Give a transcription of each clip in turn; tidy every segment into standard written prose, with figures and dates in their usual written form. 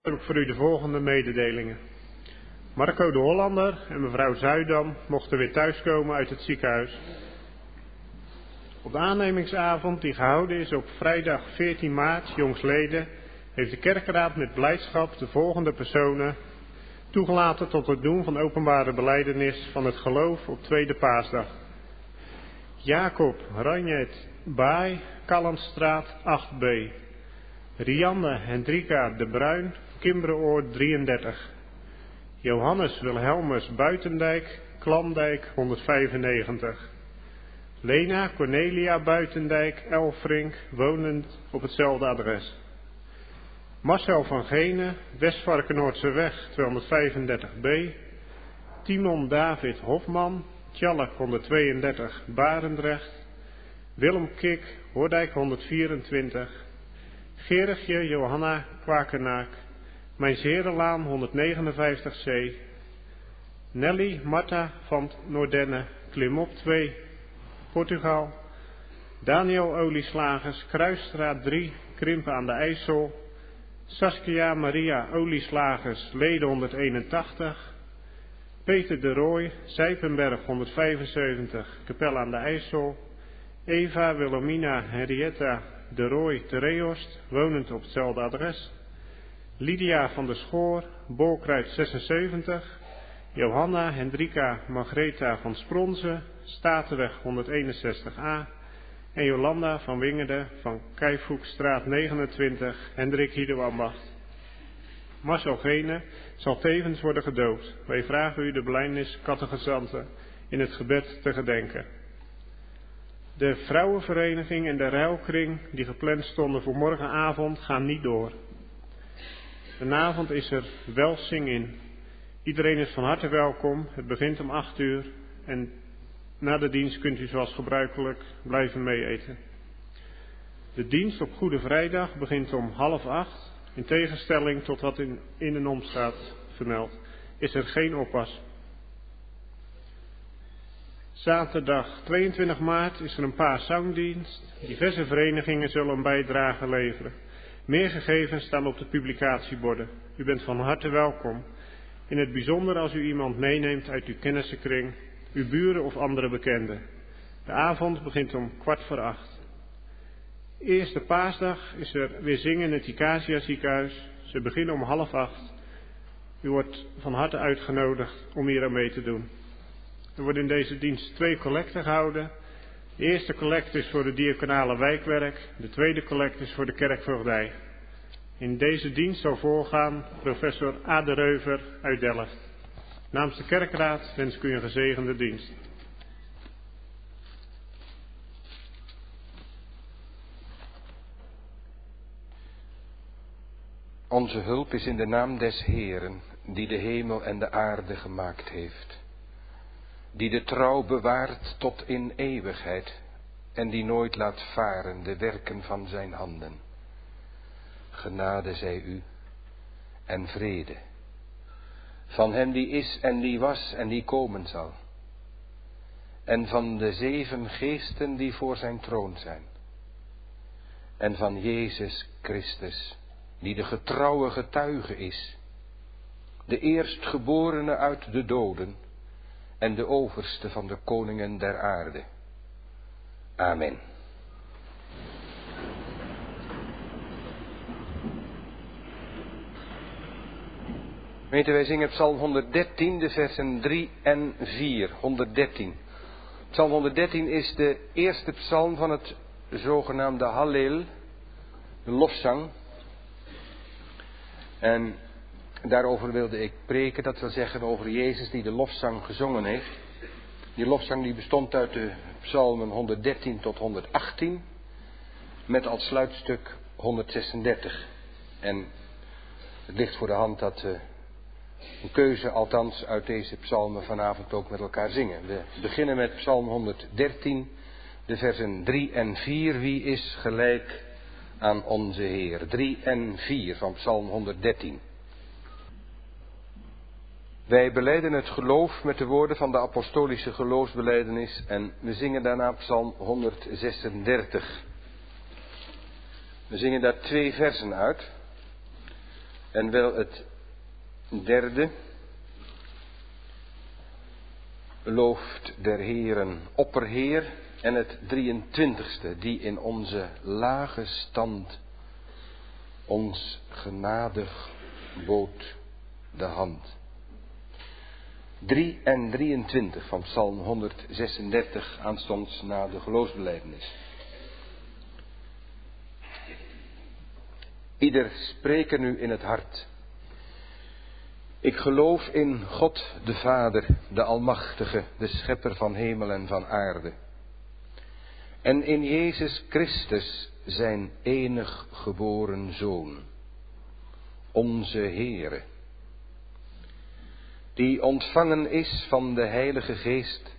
Heb ik voor u de volgende mededelingen. Marco de Hollander en mevrouw Zuidam mochten weer thuiskomen uit het ziekenhuis. Op de aannemingsavond die gehouden is op vrijdag 14 maart, jongsleden, heeft de kerkraad met blijdschap de volgende personen toegelaten tot het doen van openbare belijdenis van het geloof op tweede paasdag. Jacob Ranjet Baai, Kallenstraat 8b. Rianne Hendrika de Bruin, Kimbreoord 33. Johannes Wilhelmus Buitendijk, Klandijk 195. Lena Cornelia Buitendijk, Elfrink, wonend op hetzelfde adres. Marcel van Genen, Westvarkenoordseweg 235b. Timon David Hofman, Tjallik 132, Barendrecht. Willem Kik, Hoordijk 124. Gerigje Johanna Kwakenaak, Mijnzerenlaan 159c. Nelly Marta van Noordenne, Klimop 2, Portugal. Daniel Olieslagers, Kruisstraat 3, Krimpen aan de IJssel. Saskia Maria Olieslagers, Leden 181. Peter de Rooij, Zijpenberg 175, Kapel aan de IJssel. Eva Wilhelmina Henrietta de Rooij te Reost, wonend op hetzelfde adres. Lydia van der Schoor, Bolkruid 76. Johanna Hendrika Margreta van Spronzen, Statenweg 161a. En Jolanda van Wingerde van Keivoekstraat 29, Hendrik Hiedeambacht. Marcel Gene zal tevens worden gedoopt. Wij vragen u de belijdenis catechizanten in het gebed te gedenken. De vrouwenvereniging en de ruilkring die gepland stonden voor morgenavond gaan niet door. Vanavond is er wel zing-in. Iedereen is van harte welkom. Het begint om 8 uur en na de dienst kunt u zoals gebruikelijk blijven meeeten. De dienst op Goede Vrijdag begint om 7:30. In tegenstelling tot wat in en om staat vermeld, is er geen oppas. Zaterdag 22 maart is er een paaszangdienst. Diverse verenigingen zullen een bijdrage leveren. Meer gegevens staan op de publicatieborden. U bent van harte welkom. In het bijzonder als u iemand meeneemt uit uw kennissenkring, uw buren of andere bekenden. De avond begint om 7:15. Eerste paasdag is er weer zingen in het Icacia ziekenhuis. Ze beginnen om 7:30. U wordt van harte uitgenodigd om hier aan mee te doen. Er worden in deze dienst 2 collecten gehouden. De eerste collect is voor de diaconale wijkwerk. De tweede collect is voor de kerkvoogdij. In deze dienst zal voorgaan professor A. de Reuver uit Delft. Namens de kerkraad wens ik u een gezegende dienst. Onze hulp is in de naam des Heeren, die de hemel en de aarde gemaakt heeft. Die de trouw bewaart tot in eeuwigheid en die nooit laat varen de werken van zijn handen. Genade zij u en vrede van hem die is en die was en die komen zal. En van de 7 geesten die voor zijn troon zijn. En van Jezus Christus, die de getrouwe getuige is, de eerstgeborene uit de doden en de overste van de koningen der aarde. Amen. Gemeente, wij zingen Psalm 113, de versen 3 en 4. 113. Psalm 113 is de eerste psalm van het zogenaamde Halleel, de lofzang. En daarover wilde ik preken, dat wil zeggen over Jezus die de lofzang gezongen heeft. Die lofzang die bestond uit de psalmen 113 tot 118, met als sluitstuk 136. En het ligt voor de hand dat we een keuze althans uit deze psalmen vanavond ook met elkaar zingen. We beginnen met psalm 113, de versen 3 en 4. Wie is gelijk aan onze Heer? 3 en 4 van psalm 113. Wij belijden het geloof met de woorden van de apostolische geloofsbelijdenis en we zingen daarna psalm 136. We zingen daar 2 versen uit. En wel het derde. Looft der Heeren opperheer. En het 23ste, die in onze lage stand ons genadig bood de hand. 3 en 23 van Psalm 136, aanstonds na de geloofsbelijdenis. Ieder spreke nu in het hart. Ik geloof in God de Vader, de Almachtige, de Schepper van hemel en van aarde. En in Jezus Christus, zijn enig geboren Zoon, onze Heere, die ontvangen is van de Heilige Geest,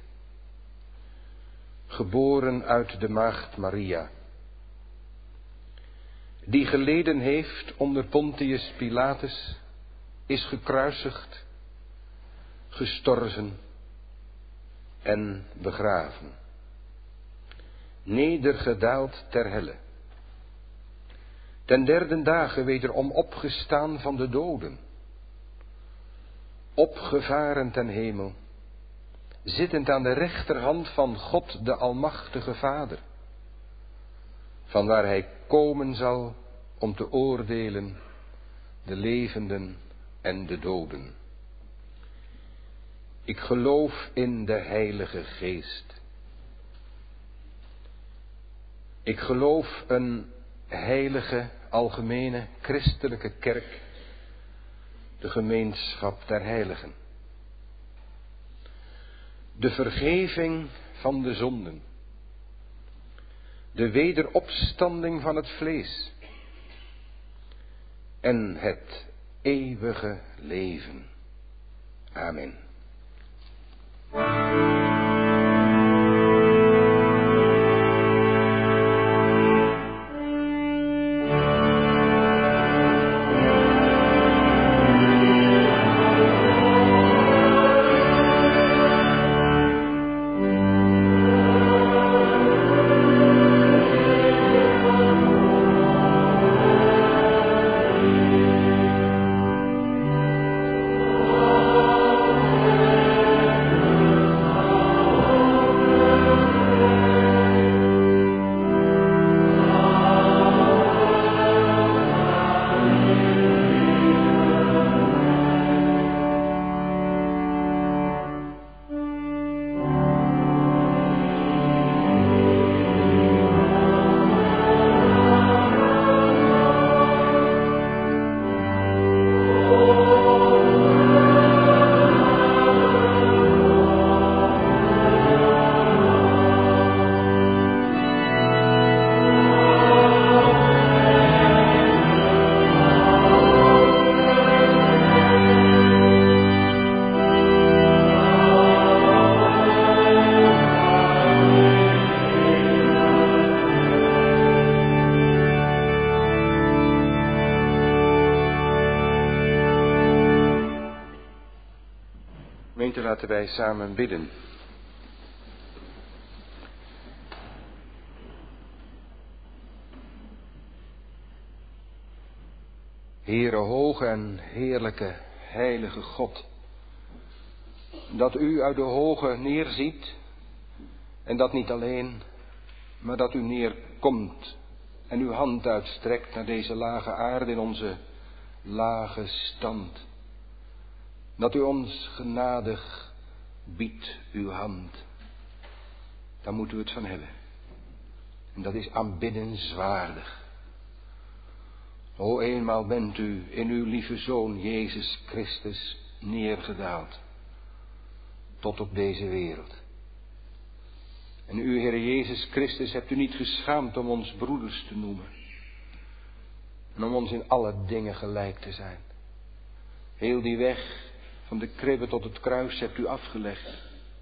geboren uit de maagd Maria, die geleden heeft onder Pontius Pilatus, is gekruisigd, gestorven en begraven, nedergedaald ter helle, ten derde dagen wederom opgestaan van de doden, opgevaren ten hemel, zittend aan de rechterhand van God de Almachtige Vader, vanwaar hij komen zal om te oordelen de levenden en de doden. Ik geloof in de Heilige Geest. Ik geloof een heilige, algemene, christelijke kerk, de gemeenschap der heiligen. De vergeving van de zonden. De wederopstanding van het vlees. En het eeuwige leven. Amen. Laten wij samen bidden. Heere hoge en heerlijke, heilige God, dat u uit de hoge neerziet, en dat niet alleen, maar dat u neerkomt en uw hand uitstrekt naar deze lage aarde in onze lage stand. Dat u ons genadig biedt uw hand. Daar moeten we het van hebben. En dat is aanbiddenswaardig. O, eenmaal bent u in uw lieve Zoon Jezus Christus neergedaald. Tot op deze wereld. En u, Heere Jezus Christus, hebt u niet geschaamd om ons broeders te noemen. En om ons in alle dingen gelijk te zijn. Heel die weg van de kribbe tot het kruis hebt u afgelegd.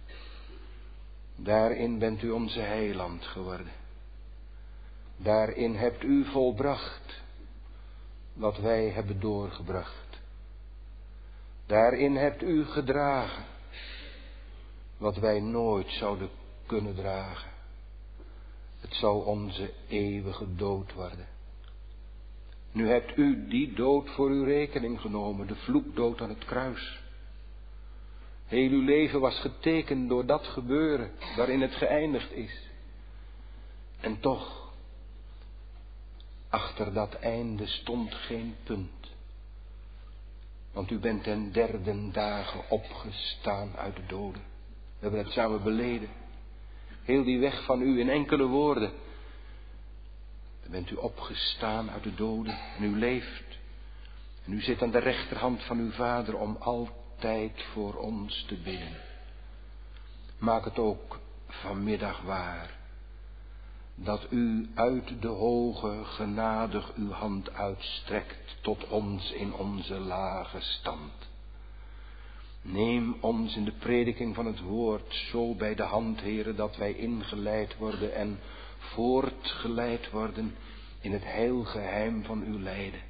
Daarin bent u onze heiland geworden. Daarin hebt u volbracht wat wij hebben doorgebracht. Daarin hebt u gedragen wat wij nooit zouden kunnen dragen. Het zou onze eeuwige dood worden. Nu hebt u die dood voor uw rekening genomen, de vloekdood aan het kruis. Heel uw leven was getekend door dat gebeuren waarin het geëindigd is. En toch, achter dat einde stond geen punt. Want u bent ten derde dagen opgestaan uit de doden. We hebben het samen beleden. Heel die weg van u in enkele woorden. Dan bent u opgestaan uit de doden en u leeft. En u zit aan de rechterhand van uw Vader om altijd voor ons te bidden. Maak het ook vanmiddag waar. Dat u uit de hoge genadig uw hand uitstrekt tot ons in onze lage stand. Neem ons in de prediking van het woord zo bij de hand, Heere, dat wij ingeleid worden en voortgeleid worden in het heilgeheim van uw lijden.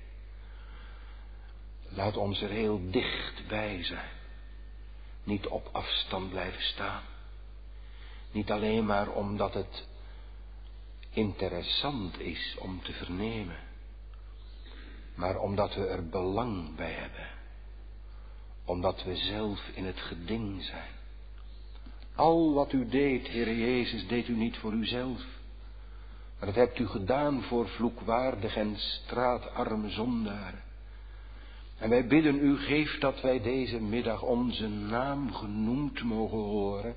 Laat ons er heel dicht bij zijn. Niet op afstand blijven staan. Niet alleen maar omdat het interessant is om te vernemen, maar omdat we er belang bij hebben. Omdat we zelf in het geding zijn. Al wat u deed, Heere Jezus, deed u niet voor uzelf. Maar dat hebt u gedaan voor vloekwaardige en straatarme zondaren. En wij bidden u, geef dat wij deze middag onze naam genoemd mogen horen.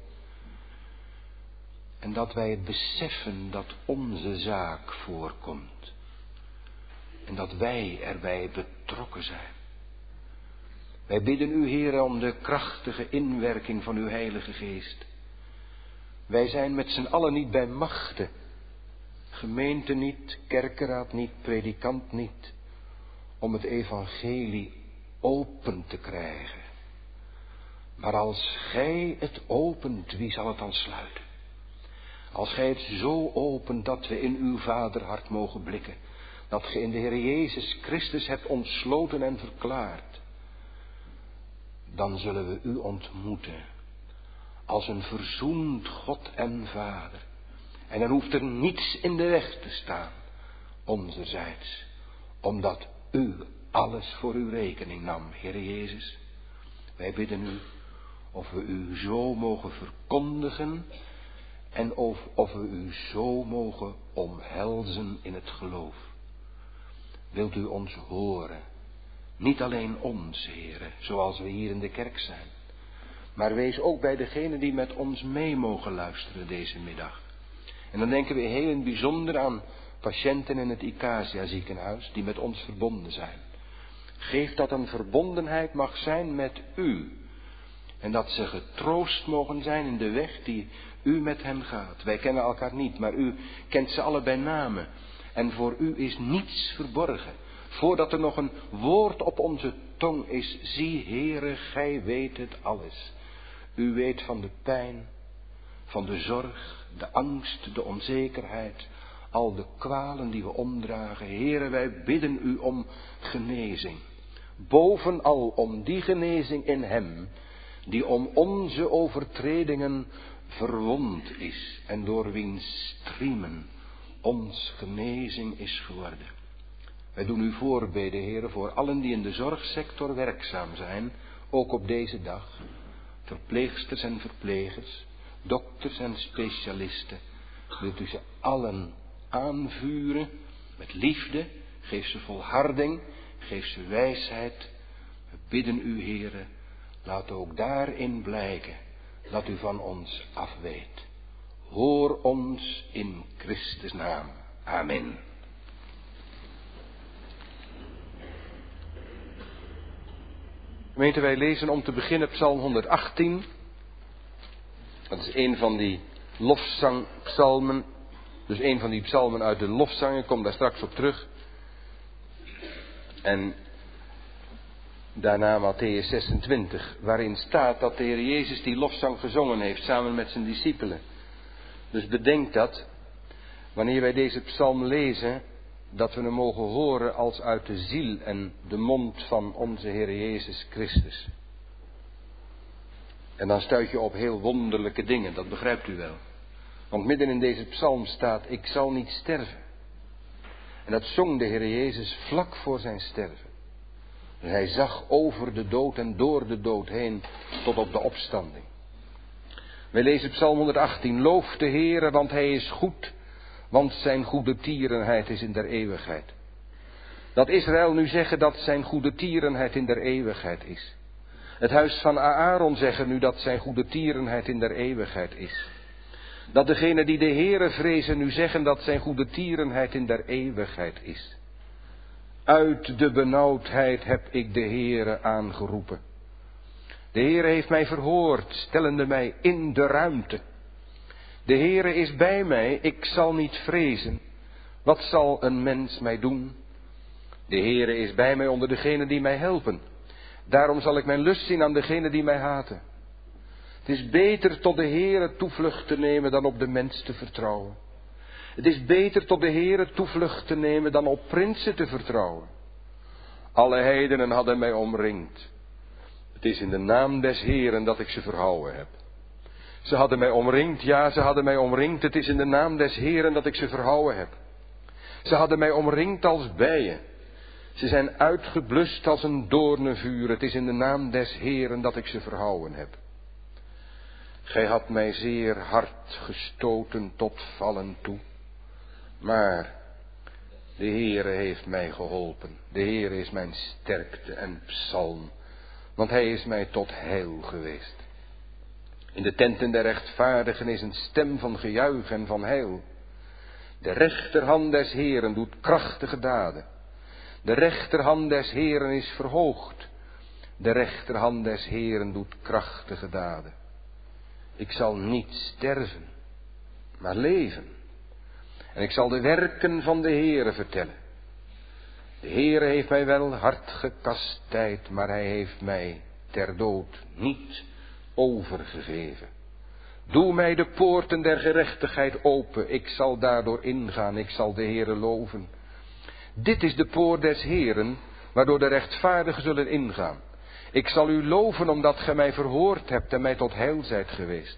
En dat wij het beseffen dat onze zaak voorkomt. En dat wij erbij betrokken zijn. Wij bidden u, Heere, om de krachtige inwerking van uw Heilige Geest. Wij zijn met z'n allen niet bij machten. Gemeente niet, kerkenraad niet, predikant niet. Om het evangelie open te krijgen. Maar als gij het opent, wie zal het dan sluiten? Als gij het zo opent dat we in uw vaderhart mogen blikken. Dat ge in de Heer Jezus Christus hebt ontsloten en verklaard. Dan zullen we u ontmoeten. Als een verzoend God en Vader. En dan hoeft er niets in de weg te staan. Onzerzijds. Omdat u alles voor uw rekening nam, Heer Jezus. Wij bidden u of we u zo mogen verkondigen. En of we u zo mogen omhelzen in het geloof. Wilt u ons horen? Niet alleen ons, Heere, zoals we hier in de kerk zijn. Maar wees ook bij degenen die met ons mee mogen luisteren deze middag. En dan denken we heel in het bijzonder aan patiënten in het Icacia ziekenhuis die met ons verbonden zijn. Geef dat een verbondenheid mag zijn met u. En dat ze getroost mogen zijn in de weg die u met hen gaat. Wij kennen elkaar niet, maar u kent ze alle bij name. En voor u is niets verborgen. Voordat er nog een woord op onze tong is, zie, Heere, gij weet het alles. U weet van de pijn, van de zorg, de angst, de onzekerheid, al de kwalen die we omdragen. Heere, wij bidden u om genezing. Bovenal om die genezing in hem, die om onze overtredingen verwond is en door wiens striemen ons genezing is geworden. Wij doen u voorbeden, Heere, voor allen die in de zorgsector werkzaam zijn, ook op deze dag. Verpleegsters en verplegers, dokters en specialisten. Wilt u ze allen aanvuren met liefde, geef ze volharding, geef ze wijsheid. We bidden u, Heere, laat ook daarin blijken dat u van ons afweet. Hoor ons in Christus naam. Amen. Gemeente, wij lezen om te beginnen Psalm 118. Dat is een van die lofzangpsalmen. Dus een van die psalmen uit de lofzang. Ik kom daar straks op terug. En daarna Mattheüs 26. Waarin staat dat de Heer Jezus die lofzang gezongen heeft samen met zijn discipelen. Dus bedenk dat. Wanneer wij deze psalm lezen. Dat we hem mogen horen als uit de ziel en de mond van onze Heer Jezus Christus. En dan stuit je op heel wonderlijke dingen, dat begrijpt u wel. Want midden in deze psalm staat, ik zal niet sterven. En dat zong de Heer Jezus vlak voor zijn sterven. En hij zag over de dood en door de dood heen tot op de opstanding. Wij lezen Psalm 118. Loof de Heere, want hij is goed, want zijn goede tierenheid is in der eeuwigheid. Dat Israël nu zeggen dat zijn goede tierenheid in der eeuwigheid is. Het huis van Aaron zeggen nu dat zijn goede tierenheid in der eeuwigheid is. Dat degenen die de Heere vrezen nu zeggen dat zijn goede tierenheid in der eeuwigheid is. Uit de benauwdheid heb ik de Heere aangeroepen. De Heere heeft mij verhoord, stellende mij in de ruimte. De Heere is bij mij, ik zal niet vrezen. Wat zal een mens mij doen? De Heere is bij mij onder degenen die mij helpen. Daarom zal ik mijn lust zien aan degenen die mij haten. Het is beter tot de Heere toevlucht te nemen dan op de mens te vertrouwen. Het is beter tot de Heere toevlucht te nemen dan op prinsen te vertrouwen. Alle heidenen hadden mij omringd. Het is in de naam des Heeren dat ik ze verhouden heb. Ze hadden mij omringd, ja, ze hadden mij omringd. Het is in de naam des Heeren dat ik ze verhouden heb. Ze hadden mij omringd als bijen. Ze zijn uitgeblust als een doornenvuur. Het is in de naam des Heeren dat ik ze verhouden heb. Gij had mij zeer hard gestoten tot vallen toe. Maar de Heere heeft mij geholpen. De Heere is mijn sterkte en psalm. Want hij is mij tot heil geweest. In de tenten der rechtvaardigen is een stem van gejuich en van heil. De rechterhand des Heeren doet krachtige daden. De rechterhand des Heeren is verhoogd. De rechterhand des Heeren doet krachtige daden. Ik zal niet sterven, maar leven. En ik zal de werken van de Heere vertellen. De Heere heeft mij wel hard gekastijd, maar hij heeft mij ter dood niet overgegeven. Doe mij de poorten der gerechtigheid open, ik zal daardoor ingaan, ik zal de Heere loven. Dit is de poort des Heeren, waardoor de rechtvaardigen zullen ingaan. Ik zal u loven omdat gij mij verhoord hebt en mij tot heil zijt geweest.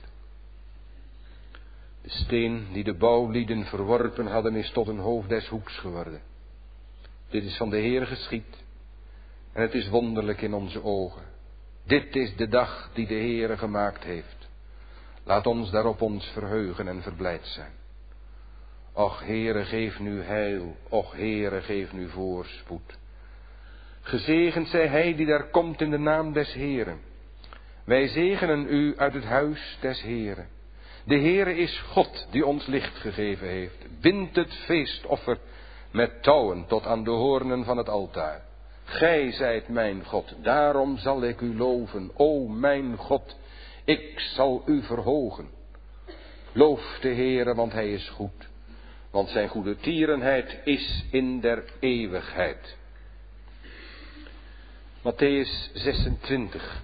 De steen die de bouwlieden verworpen hadden is tot een hoofd des hoeks geworden. Dit is van de Heer geschied en het is wonderlijk in onze ogen. Dit is de dag die de Heere gemaakt heeft. Laat ons daarop ons verheugen en verblijd zijn. Och Heere, geef nu heil, och Heere, geef nu voorspoed. Gezegend zij hij die daar komt in de naam des Heeren. Wij zegenen u uit het huis des Heeren. De Heere is God die ons licht gegeven heeft. Bind het feestoffer met touwen tot aan de hoornen van het altaar. Gij zijt mijn God, daarom zal ik u loven. O mijn God, ik zal u verhogen. Loof de Heere, want hij is goed. Want zijn goede tierenheid is in der eeuwigheid. Mattheüs 26.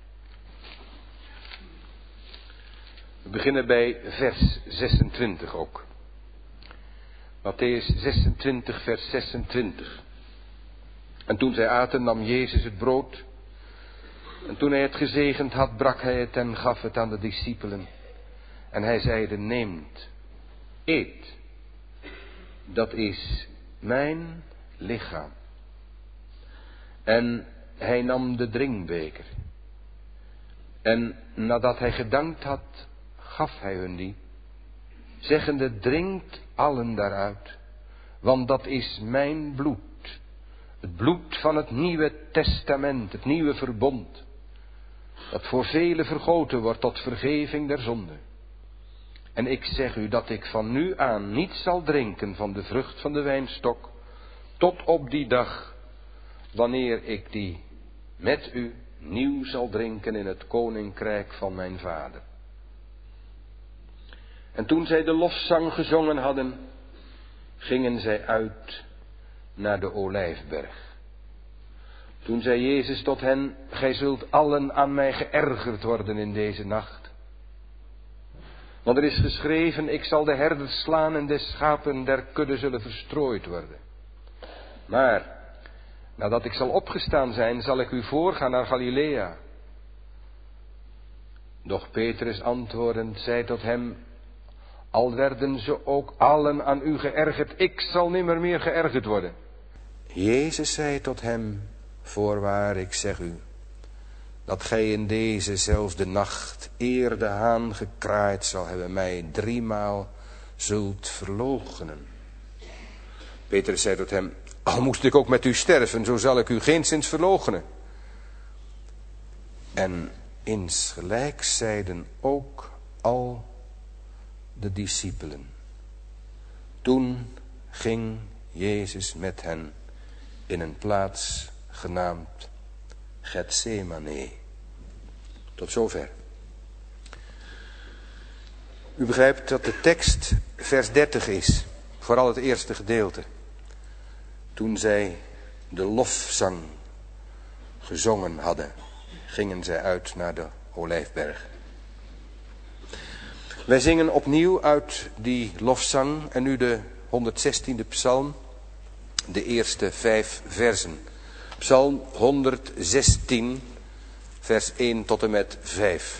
We beginnen bij vers 26 ook. Mattheüs 26, vers 26. En toen zij aten, nam Jezus het brood. En toen hij het gezegend had, brak hij het en gaf het aan de discipelen. En hij zeide, neemt, eet. Dat is mijn lichaam. En hij nam de drinkbeker. En nadat hij gedankt had, gaf hij hun die. Zeggende, drinkt allen daaruit. Want dat is mijn bloed. Het bloed van het nieuwe testament, het nieuwe verbond. Dat voor velen vergoten wordt tot vergeving der zonde. En ik zeg u dat ik van nu aan niet zal drinken van de vrucht van de wijnstok. Tot op die dag, wanneer ik die met u nieuw zal drinken in het koninkrijk van mijn vader. En toen zij de lofzang gezongen hadden, gingen zij uit naar de Olijfberg. Toen zei Jezus tot hen, gij zult allen aan mij geërgerd worden in deze nacht. Want er is geschreven, ik zal de herders slaan en de schapen der kudde zullen verstrooid worden. Maar, nadat ik zal opgestaan zijn, zal ik u voorgaan naar Galilea. Doch Petrus antwoordend zei tot hem, al werden ze ook allen aan u geërgerd, ik zal nimmer meer geërgerd worden. Jezus zei tot hem, voorwaar ik zeg u, dat gij in dezezelfde nacht, eer de haan gekraaid zal hebben, mij 3 maal zult verloochenen. Petrus zei tot hem, al moest ik ook met u sterven, zo zal ik u geenszins verloochenen. En insgelijks zeiden ook al de discipelen. Toen ging Jezus met hen in een plaats genaamd Getsemane. Tot zover. U begrijpt dat de tekst vers 30 is, vooral het eerste gedeelte. Toen zij de lofzang gezongen hadden, gingen zij uit naar de Olijfberg. Wij zingen opnieuw uit die lofzang en nu de 116e psalm, de eerste 5 versen. Psalm 116, vers 1 tot en met 5.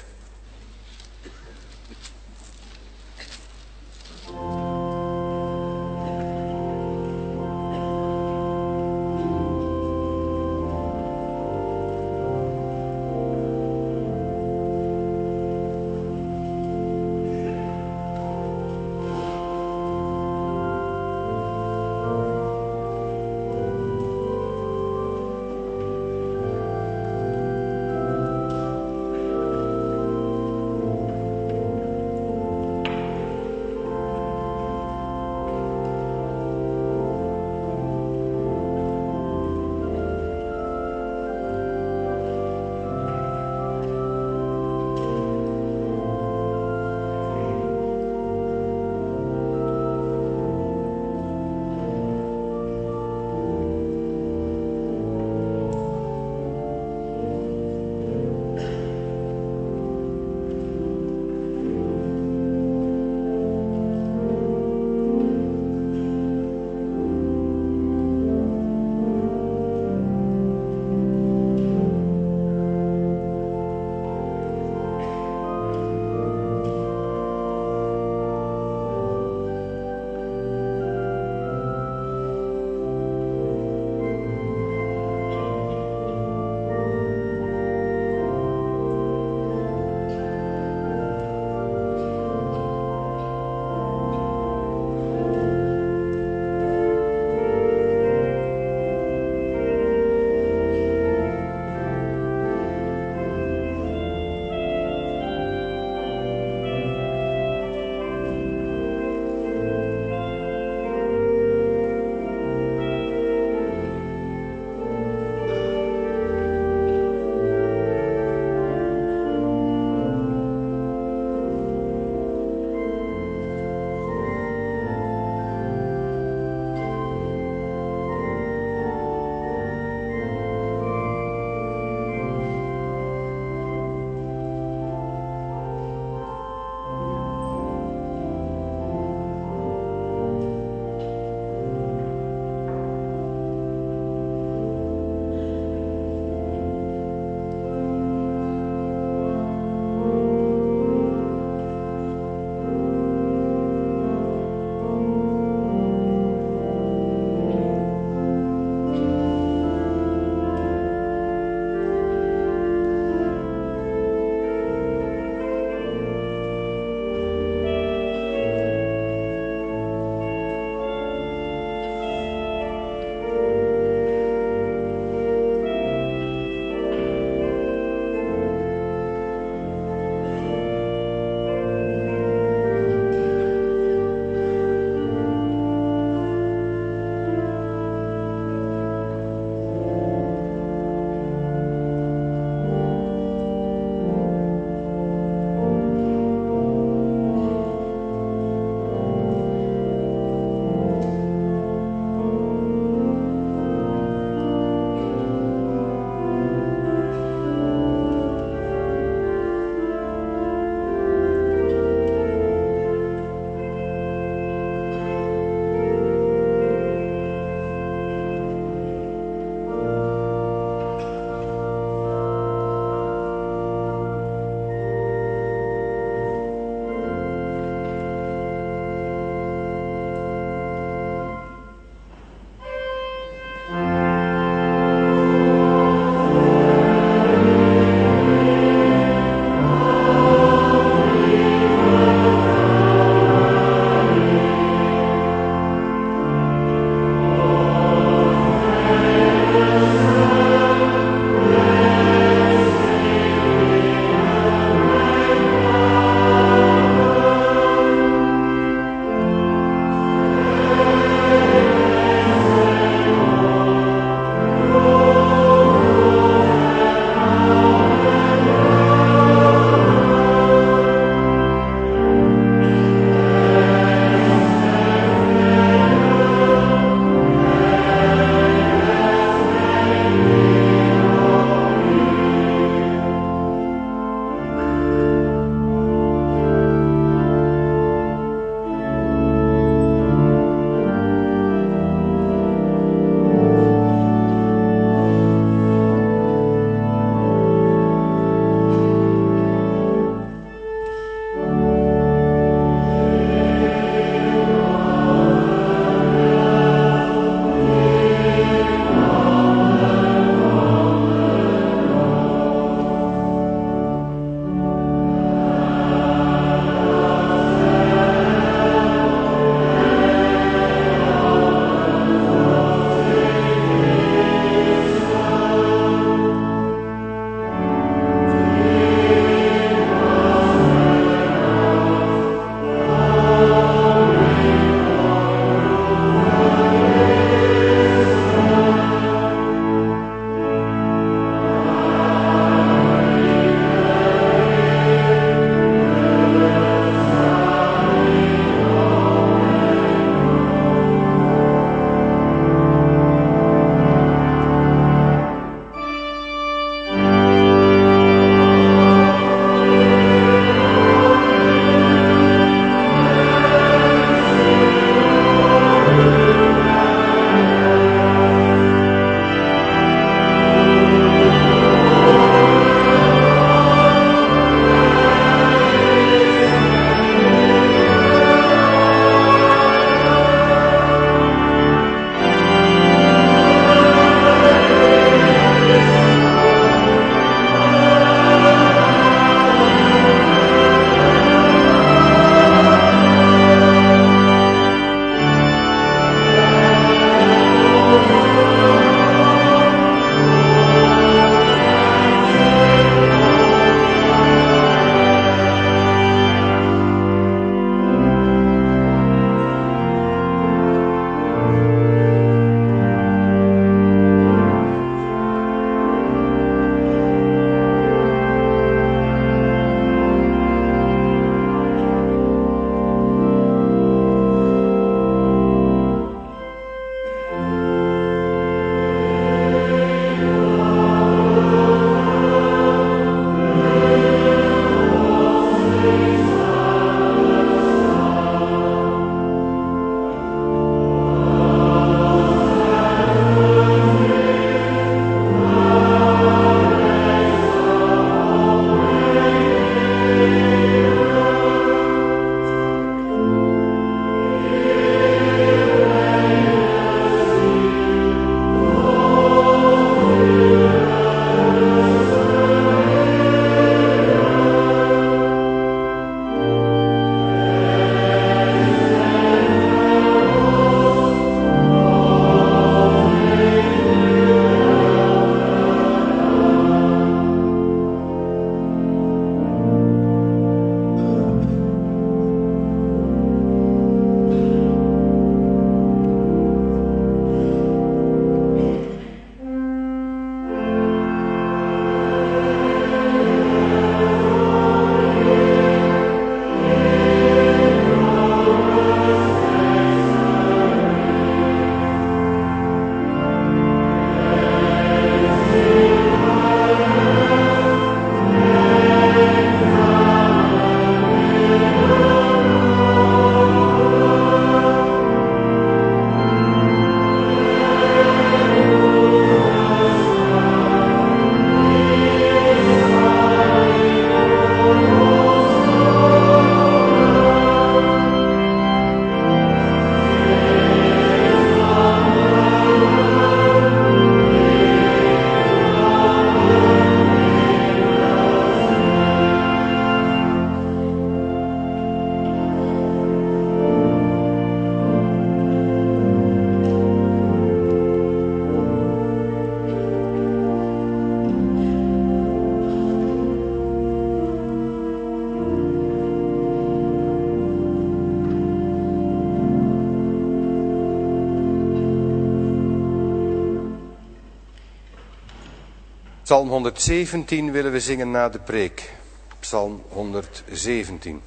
Psalm 117 willen we zingen na de preek. Psalm 117.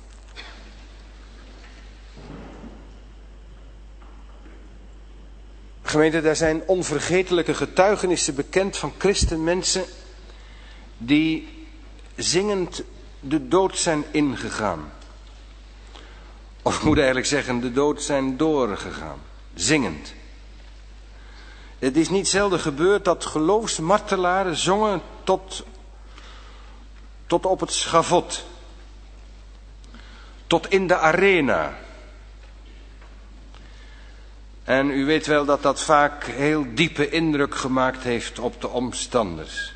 Gemeente, daar zijn onvergetelijke getuigenissen bekend van christenmensen die zingend de dood zijn ingegaan. Of ik moet eigenlijk zeggen, de dood zijn doorgegaan. Zingend. Het is niet zelden gebeurd dat geloofsmartelaren zongen tot op het schavot. Tot in de arena. En u weet wel dat dat vaak heel diepe indruk gemaakt heeft op de omstanders.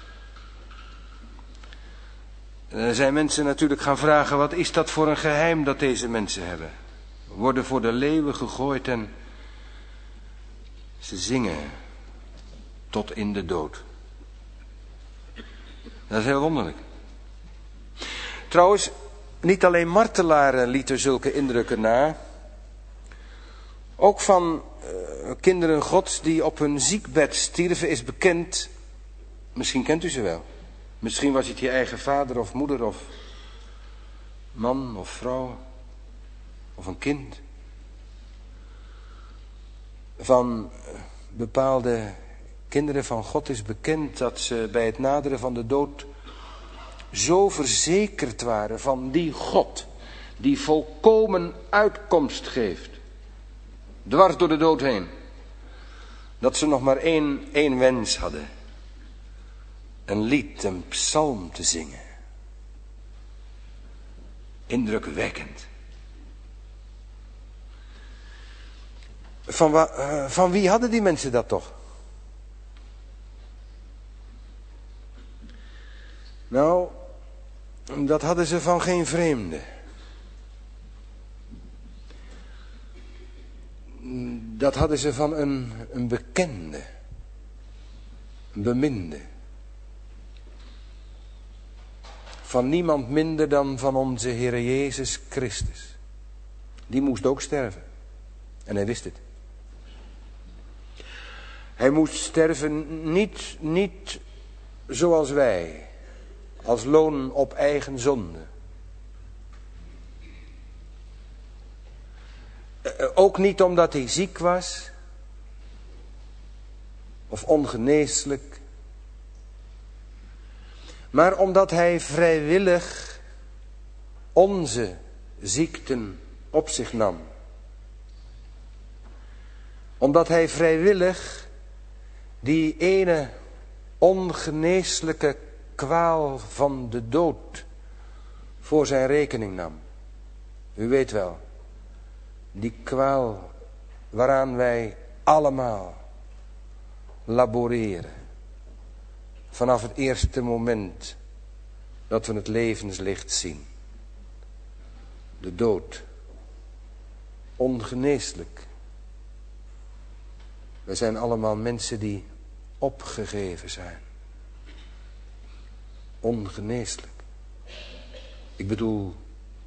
Er zijn mensen natuurlijk gaan vragen, wat is dat voor een geheim dat deze mensen hebben? Worden voor de leeuwen gegooid en ze zingen tot in de dood. Dat is heel wonderlijk. Trouwens, niet alleen martelaren lieten zulke indrukken na. Ook van kinderen Gods die op hun ziekbed stierven is bekend. Misschien kent u ze wel. Misschien was het je eigen vader of moeder of man of vrouw of een kind. Van bepaalde kinderen van God is bekend dat ze bij het naderen van de dood zo verzekerd waren van die God die volkomen uitkomst geeft. Dwars door de dood heen. Dat ze nog maar één wens hadden. Een lied, een psalm te zingen. Indrukwekkend. Van wie hadden die mensen dat toch? Nou, dat hadden ze van geen vreemde. Dat hadden ze van een bekende. Een beminde. Van niemand minder dan van onze Heer Jezus Christus. Die moest ook sterven. En hij wist het. Hij moest sterven niet zoals wij. Als loon op eigen zonde. Ook niet omdat hij ziek was. Of ongeneeslijk. Maar omdat hij vrijwillig onze ziekten op zich nam. Omdat hij vrijwillig die ene ongeneeslijke kwaal van de dood voor zijn rekening nam. U weet wel, die kwaal waaraan wij allemaal laboreren. Vanaf het eerste moment dat we het levenslicht zien. De dood. Ongeneeslijk. We zijn allemaal mensen die opgegeven zijn. Ongeneeslijk. Ik bedoel,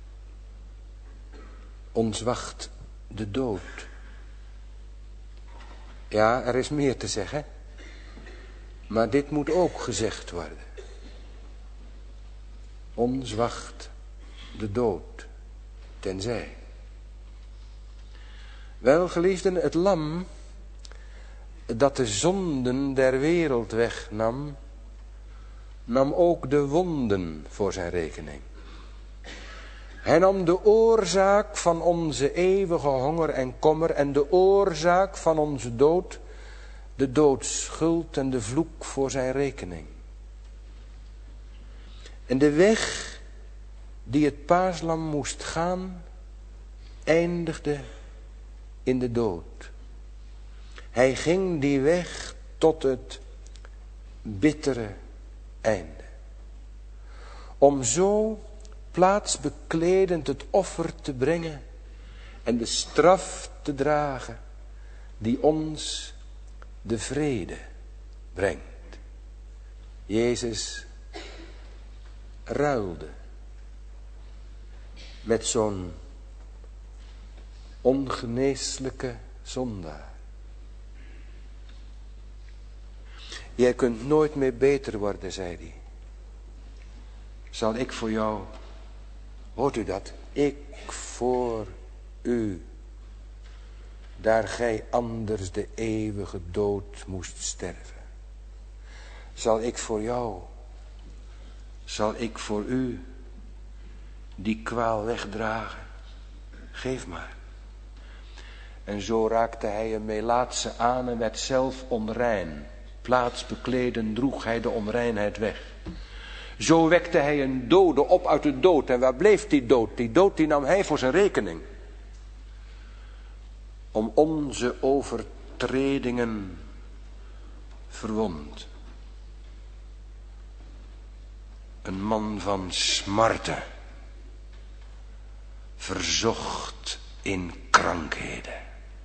ons wacht de dood. Ja, er is meer te zeggen. Maar dit moet ook gezegd worden. Ons wacht de dood. Tenzij. Wel, geliefden, het lam dat de zonden der wereld wegnam, nam ook de wonden voor zijn rekening. Hij nam de oorzaak van onze eeuwige honger en kommer en de oorzaak van onze dood, de doodschuld en de vloek voor zijn rekening. En de weg die het paaslam moest gaan, eindigde in de dood. Hij ging die weg tot het bittere einde. Om zo plaatsbekledend het offer te brengen en de straf te dragen die ons de vrede brengt. Jezus ruilde met zo'n ongeneeslijke zondaar. Jij kunt nooit meer beter worden, zei hij. Zal ik voor jou, hoort u dat? Ik voor u, daar gij anders de eeuwige dood moest sterven. Zal ik voor jou, zal ik voor u die kwaal wegdragen? Geef maar. En zo raakte hij een Melaatse aan en werd zelf onrein. Plaats bekleden droeg hij de onreinheid weg. Zo wekte hij een dode op uit de dood. En waar bleef die dood? Die dood die nam hij voor zijn rekening. Om onze overtredingen verwond. Een man van smarten. Verzocht in krankheden.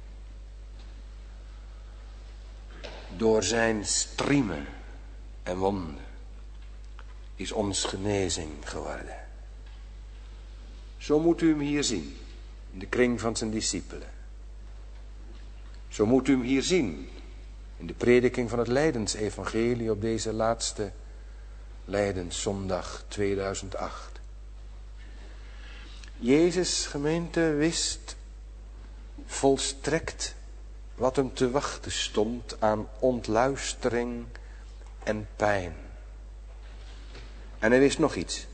Door zijn striemen en wonden is ons genezing geworden. Zo moet u hem hier zien, in de kring van zijn discipelen. Zo moet u hem hier zien, in de prediking van het Lijdensevangelie op deze laatste Lijdenszondag 2008. Jezus, gemeente, wist volstrekt wat hem te wachten stond aan ontluistering en pijn. En hij wist nog iets.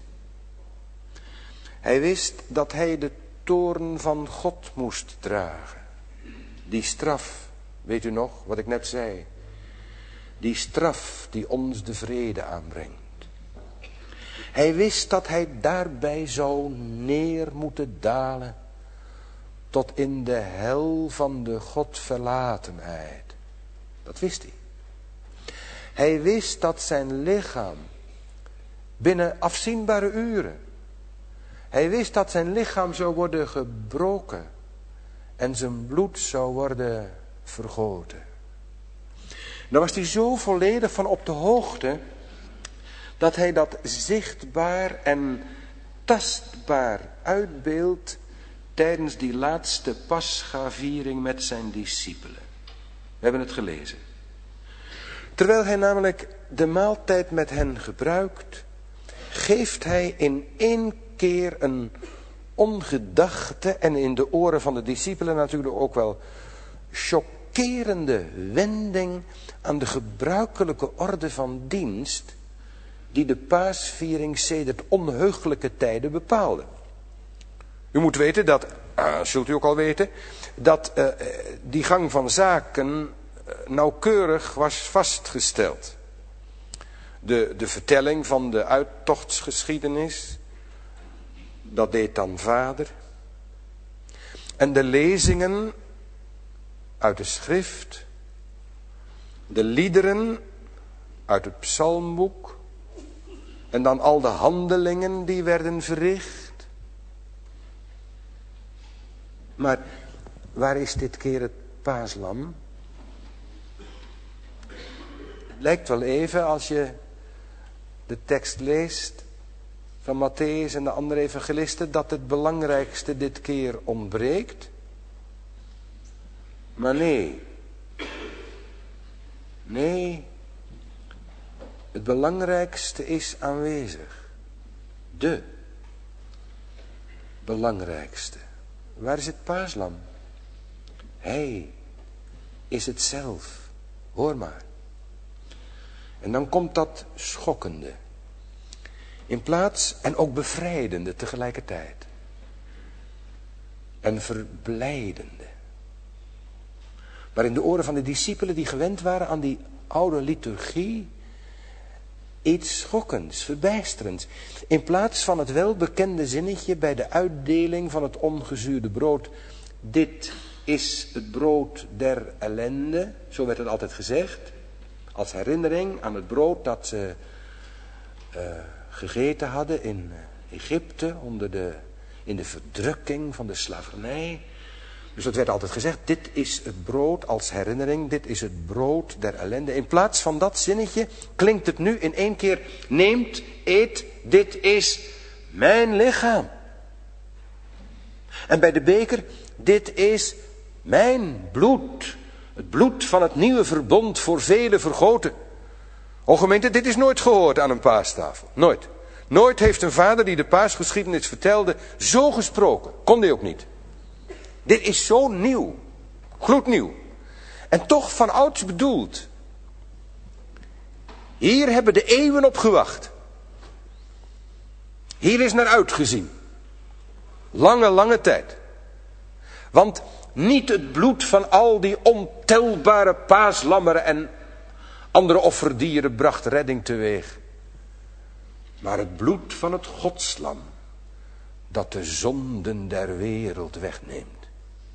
Hij wist dat hij de toorn van God moest dragen. Die straf, weet u nog wat ik net zei? Die straf die ons de vrede aanbrengt. Hij wist dat hij daarbij zou neer moeten dalen tot in de hel van de Godverlatenheid. Dat wist hij. Hij wist dat zijn lichaam binnen afzienbare uren. Hij wist dat zijn lichaam zou worden gebroken en zijn bloed zou worden vergoten. Dan was hij zo volledig van op de hoogte dat hij dat zichtbaar en tastbaar uitbeeldt tijdens die laatste Paschaviering met zijn discipelen. We hebben het gelezen. Terwijl hij namelijk de maaltijd met hen gebruikt, geeft hij in één keer een ongedachte en in de oren van de discipelen natuurlijk ook wel chockerende wending aan de gebruikelijke orde van dienst die de paasviering sedert onheugelijke tijden bepaalde. U moet weten dat, zult u ook al weten, dat die gang van zaken nauwkeurig was vastgesteld. De vertelling van de uittochtsgeschiedenis, dat deed dan vader. En de lezingen uit de schrift, de liederen uit het psalmboek, en dan al de handelingen die werden verricht. Maar waar is dit keer het paaslam? Het lijkt wel even als je de tekst leest van Matthäus en de andere evangelisten dat het belangrijkste dit keer ontbreekt. Maar nee. Nee. Het belangrijkste is aanwezig. De belangrijkste. Waar is het paaslam? Hij is het zelf. Hoor maar. En dan komt dat schokkende. In plaats en ook bevrijdende tegelijkertijd. En verblijdende. Maar in de oren van de discipelen die gewend waren aan die oude liturgie, iets schokkends, verbijsterends. In plaats van het welbekende zinnetje bij de uitdeling van het ongezuurde brood. Dit is het brood der ellende. Zo werd het altijd gezegd. Als herinnering aan het brood dat ze gegeten hadden in Egypte in de verdrukking van de slavernij. Dus dat werd altijd gezegd, dit is het brood als herinnering, dit is het brood der ellende. In plaats van dat zinnetje klinkt het nu in één keer, neemt, eet, dit is mijn lichaam. En bij de beker, dit is mijn bloed. Het bloed van het nieuwe verbond voor velen vergoten. O gemeente, dit is nooit gehoord aan een paastafel. Nooit. Nooit heeft een vader die de paasgeschiedenis vertelde zo gesproken. Kon hij ook niet. Dit is zo nieuw. Gloednieuw. En toch van ouds bedoeld. Hier hebben de eeuwen op gewacht. Hier is naar uitgezien. Lange, lange tijd. Want niet het bloed van al die ontelbare paaslammeren en andere offerdieren bracht redding teweeg. Maar het bloed van het Godslam dat de zonden der wereld wegneemt.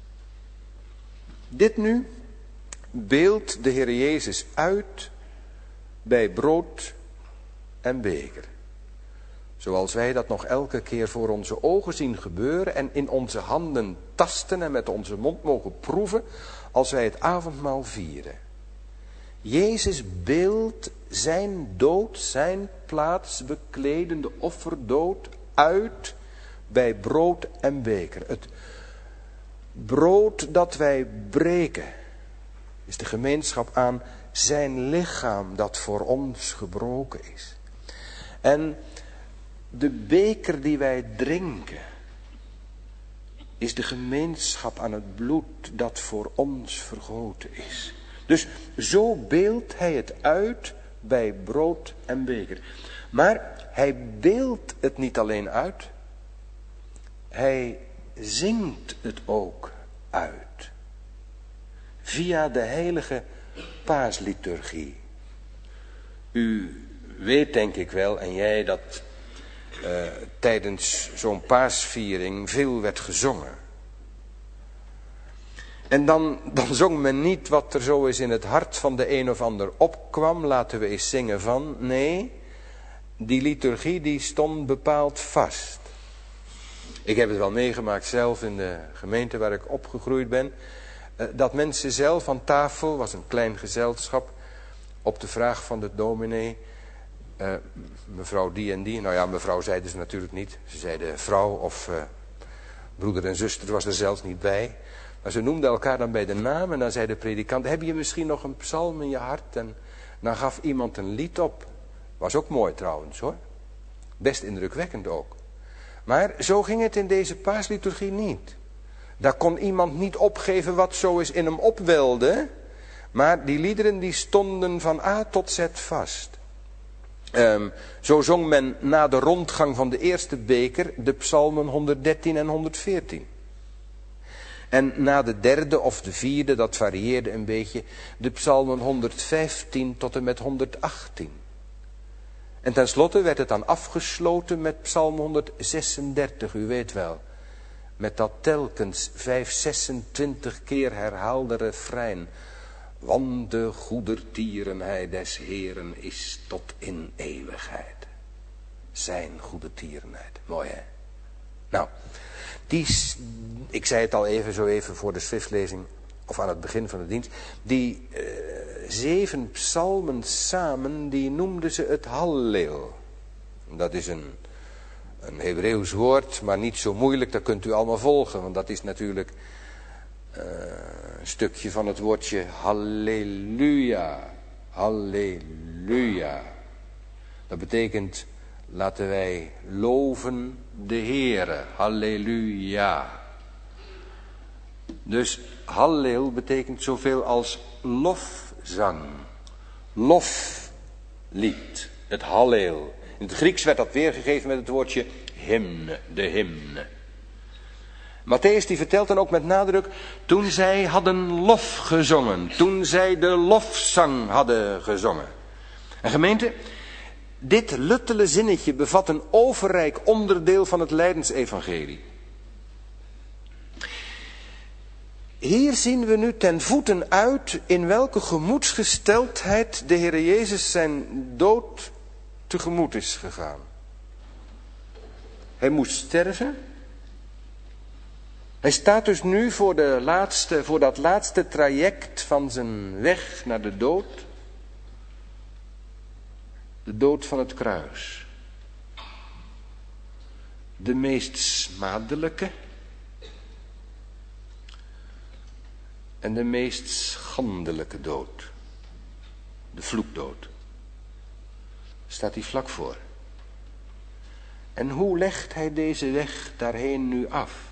Dit nu beeldt de Heer Jezus uit bij brood en beker. Zoals wij dat nog elke keer voor onze ogen zien gebeuren en in onze handen tasten en met onze mond mogen proeven als wij het avondmaal vieren. Jezus beeldt zijn dood, zijn plaats bekledende offerdood uit bij brood en beker. Het brood dat wij breken is de gemeenschap aan zijn lichaam dat voor ons gebroken is. En de beker die wij drinken is de gemeenschap aan het bloed dat voor ons vergoten is. Dus zo beeldt hij het uit bij brood en beker. Maar hij beeldt het niet alleen uit. Hij zingt het ook uit. Via de heilige paasliturgie. U weet denk ik wel, en jij, dat tijdens zo'n paasviering veel werd gezongen. En dan zong men niet wat er zo eens in het hart van de een of ander opkwam. Laten we eens zingen van. Nee, die liturgie die stond bepaald vast. Ik heb het wel meegemaakt zelf in de gemeente waar ik opgegroeid ben. Dat mensen zelf aan tafel, was een klein gezelschap, op de vraag van de dominee. Mevrouw die en die. Nou ja, mevrouw zeiden ze natuurlijk niet. Ze zeiden vrouw of broeder en zuster was er zelfs niet bij. Maar ze noemden elkaar dan bij de naam en dan zei de predikant, heb je misschien nog een psalm in je hart? En dan gaf iemand een lied op. Was ook mooi trouwens hoor. Best indrukwekkend ook. Maar zo ging het in deze paasliturgie niet. Daar kon iemand niet opgeven wat zo eens in hem opwelde. Maar die liederen die stonden van A tot Z vast. Zo zong men na de rondgang van de eerste beker de psalmen 113 en 114. En na de derde of de vierde, dat varieerde een beetje, de psalmen 115 tot en met 118. En tenslotte werd het dan afgesloten met psalm 136, u weet wel. Met dat telkens 526 keer herhaalde refrein. Want de goedertierenheid des Heeren is tot in eeuwigheid. Zijn goedertierenheid. Mooi hè? Nou, ik zei het al even voor de schriftlezing, of aan het begin van de dienst. Die 7 psalmen samen, die noemden ze het Halleel. Dat is een Hebreeuws woord, maar niet zo moeilijk, dat kunt u allemaal volgen. Want dat is natuurlijk een stukje van het woordje Halleluja. Halleluja. Dat betekent, laten wij loven de Heere. Halleluja. Dus Halleel betekent zoveel als lofzang. Loflied. Het Halleel. In het Grieks werd dat weergegeven met het woordje hymne. De hymne. Matthäus die vertelt dan ook met nadruk, toen zij hadden lof gezongen. Toen zij de lofzang hadden gezongen. En gemeente, dit luttele zinnetje bevat een overrijk onderdeel van het lijdensevangelie. Hier zien we nu ten voeten uit in welke gemoedsgesteldheid de Heer Jezus zijn dood tegemoet is gegaan. Hij moest sterven. Hij staat dus nu voor dat laatste traject van zijn weg naar de dood. De dood van het kruis. De meest smadelijke en de meest schandelijke dood. De vloekdood. Staat hij vlak voor. En hoe legt hij deze weg daarheen nu af?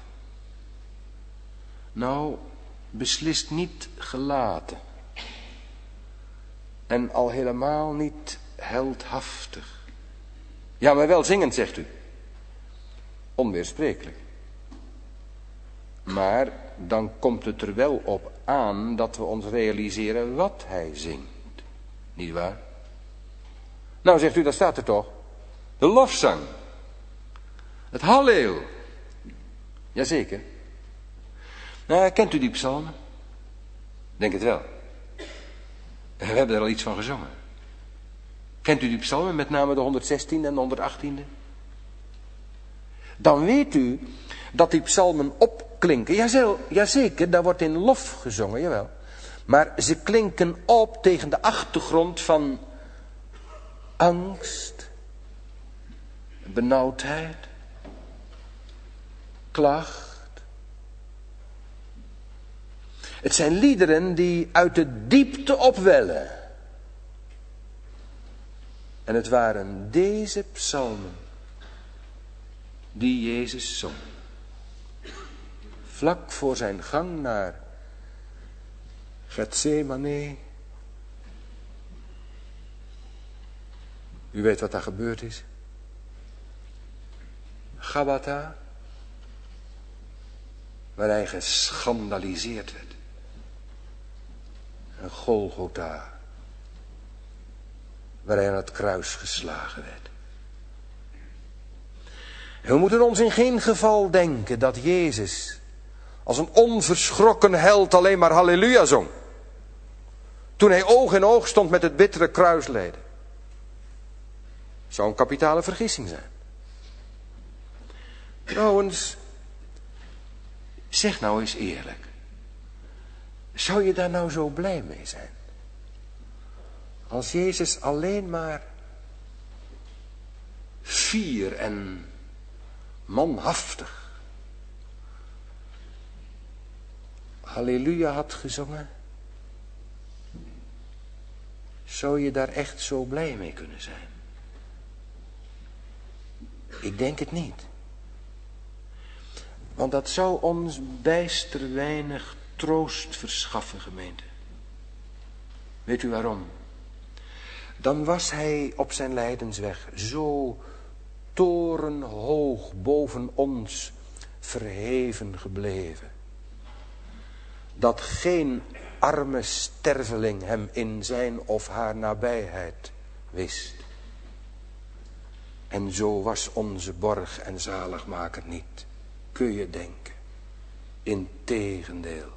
Nou, beslist niet gelaten. En al helemaal niet heldhaftig. Ja, maar wel zingend, zegt u. Onweersprekelijk. Maar dan komt het er wel op aan dat we ons realiseren wat hij zingt. Niet waar? Nou, zegt u, dat staat er toch? De lofzang. Het Halleel. Jazeker. Nou, kent u die psalmen? Denk het wel. We hebben er al iets van gezongen. Kent u die psalmen, met name de 116e en de 118e? Dan weet u dat die psalmen opklinken. Jazeker, daar wordt in lof gezongen, jawel. Maar ze klinken op tegen de achtergrond van angst, benauwdheid, klacht. Het zijn liederen die uit de diepte opwellen. En het waren deze psalmen die Jezus zong. Vlak voor zijn gang naar Getsemane. U weet wat daar gebeurd is. Gabbatha. Waar hij geschandaliseerd werd. En Golgotha. Waar hij aan het kruis geslagen werd. En we moeten ons in geen geval denken dat Jezus als een onverschrokken held alleen maar halleluja zong. Toen hij oog in oog stond met het bittere kruislijden. Zou een kapitale vergissing zijn. Trouwens, zeg nou eens eerlijk. Zou je daar nou zo blij mee zijn? Als Jezus alleen maar fier en manhaftig halleluja had gezongen. Zou je daar echt zo blij mee kunnen zijn? Ik denk het niet. Want dat zou ons bijster weinig troost verschaffen, gemeente. Weet u waarom? Dan was hij op zijn lijdensweg zo torenhoog boven ons verheven gebleven. Dat geen arme sterveling hem in zijn of haar nabijheid wist. En zo was onze borg en zaligmaker niet, kun je denken. Integendeel.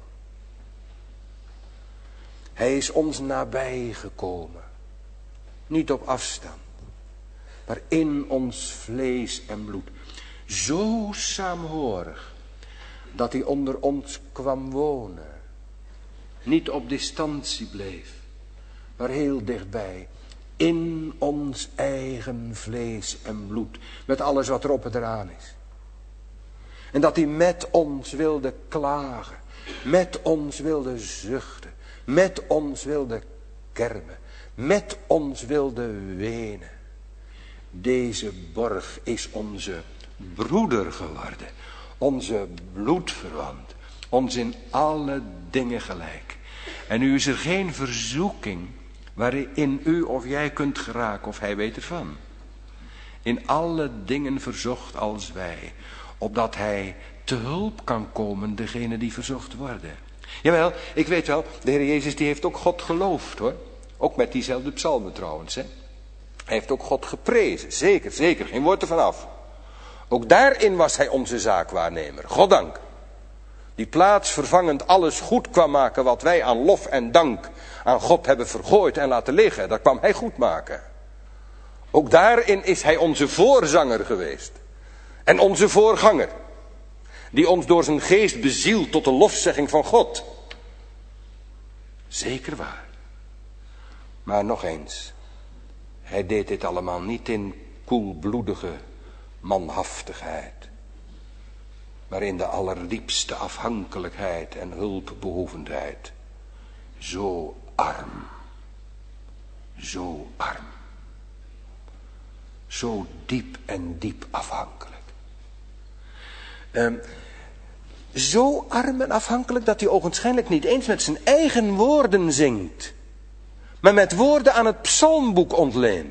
Hij is ons nabij gekomen. Niet op afstand, maar in ons vlees en bloed. Zo saamhorig, dat hij onder ons kwam wonen. Niet op distantie bleef, maar heel dichtbij. In ons eigen vlees en bloed. Met alles wat erop en eraan is. En dat hij met ons wilde klagen. Met ons wilde zuchten. Met ons wilde kermen. Met ons wilde wenen. Deze borg is onze broeder geworden. Onze bloedverwant. Ons in alle dingen gelijk. En nu is er geen verzoeking waarin u of jij kunt geraken, of hij weet ervan. In alle dingen verzocht als wij, opdat hij te hulp kan komen degene die verzocht worden. Jawel, ik weet wel, de Heer Jezus die heeft ook God geloofd hoor. Ook met diezelfde psalmen trouwens. Hè? Hij heeft ook God geprezen, zeker, zeker, geen woord ervan af. Ook daarin was hij onze zaakwaarnemer, goddank. Die plaatsvervangend alles goed kwam maken wat wij aan lof en dank aan God hebben vergooid en laten liggen. Dat kwam hij goed maken. Ook daarin is hij onze voorzanger geweest. En onze voorganger. Die ons door zijn geest bezielt tot de lofzegging van God. Zeker waar. Maar nog eens. Hij deed dit allemaal niet in koelbloedige manhaftigheid. Maar in de allerdiepste afhankelijkheid en hulpbehoevendheid. Zo arm. Zo arm. Zo diep en diep afhankelijk. Zo arm en afhankelijk dat hij ogenschijnlijk niet eens met zijn eigen woorden zingt, maar met woorden aan het psalmboek ontleent.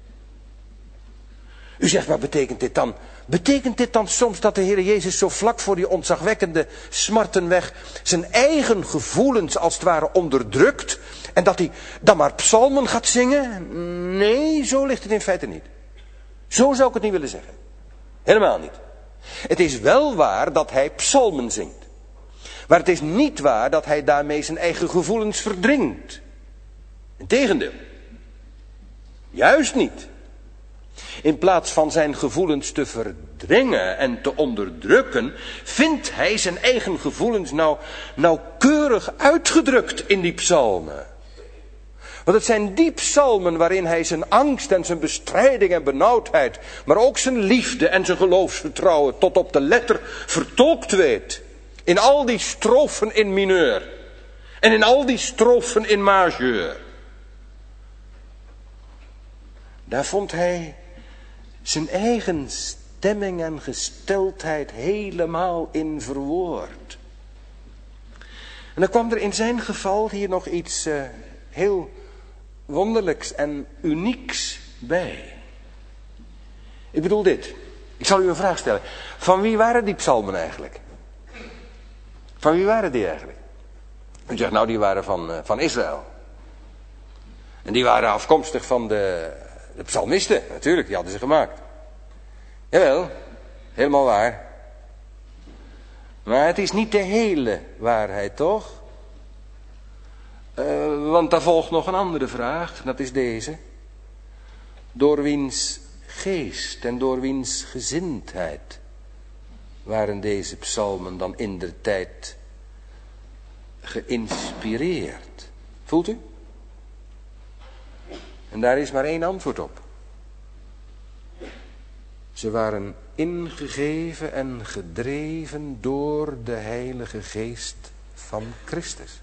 U zegt, wat betekent dit dan? Betekent dit dan soms dat de Heer Jezus zo vlak voor die ontzagwekkende smartenweg zijn eigen gevoelens als het ware onderdrukt en dat hij dan maar psalmen gaat zingen? Nee, zo ligt het in feite niet. Zo zou ik het niet willen zeggen. Helemaal niet. Het is wel waar dat hij psalmen zingt. Maar het is niet waar dat hij daarmee zijn eigen gevoelens verdringt. Integendeel. Juist niet. In plaats van zijn gevoelens te verdringen en te onderdrukken, vindt hij zijn eigen gevoelens nauwkeurig uitgedrukt in die psalmen. Want het zijn die psalmen waarin hij zijn angst en zijn bestrijding en benauwdheid, maar ook zijn liefde en zijn geloofsvertrouwen tot op de letter vertolkt weet. In al die strofen in mineur en in al die strofen in majeur. Daar vond hij zijn eigen stemming en gesteldheid helemaal in verwoord. En dan kwam er in zijn geval hier nog iets heel wonderlijks en unieks bij. Ik bedoel dit. Ik zal u een vraag stellen. Van wie waren die psalmen eigenlijk? Van wie waren die eigenlijk? U zegt nou, die waren van Israël. En die waren afkomstig van de psalmisten, natuurlijk, die hadden ze gemaakt. Jawel, helemaal waar. Maar het is niet de hele waarheid, toch? Want daar volgt nog een andere vraag, dat is deze. Door wiens geest en door wiens gezindheid waren deze psalmen dan indertijd geïnspireerd? Voelt u? En daar is maar één antwoord op. Ze waren ingegeven en gedreven door de Heilige Geest van Christus.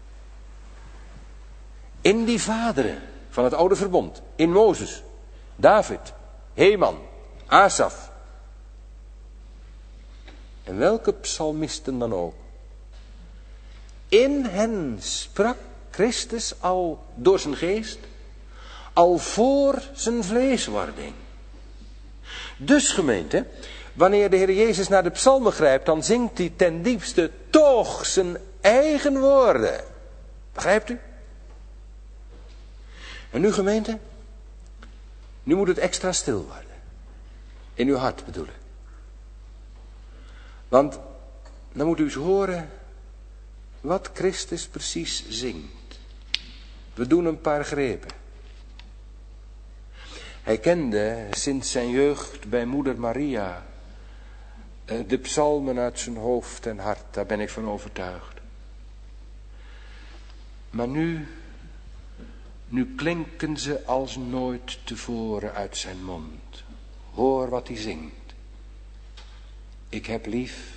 In die vaderen van het oude verbond, in Mozes, David, Heman, Asaf. En welke psalmisten dan ook. In hen sprak Christus al door zijn geest, al voor zijn vleeswording. Dus gemeente, wanneer de Heer Jezus naar de psalmen grijpt, dan zingt hij ten diepste toch zijn eigen woorden. Begrijpt u? En nu gemeente, nu moet het extra stil worden. In uw hart bedoel ik. Want dan moet u eens horen wat Christus precies zingt. We doen een paar grepen. Hij kende sinds zijn jeugd bij moeder Maria de psalmen uit zijn hoofd en hart. Daar ben ik van overtuigd. Maar nu klinken ze als nooit tevoren uit zijn mond. Hoor wat hij zingt. Ik heb lief,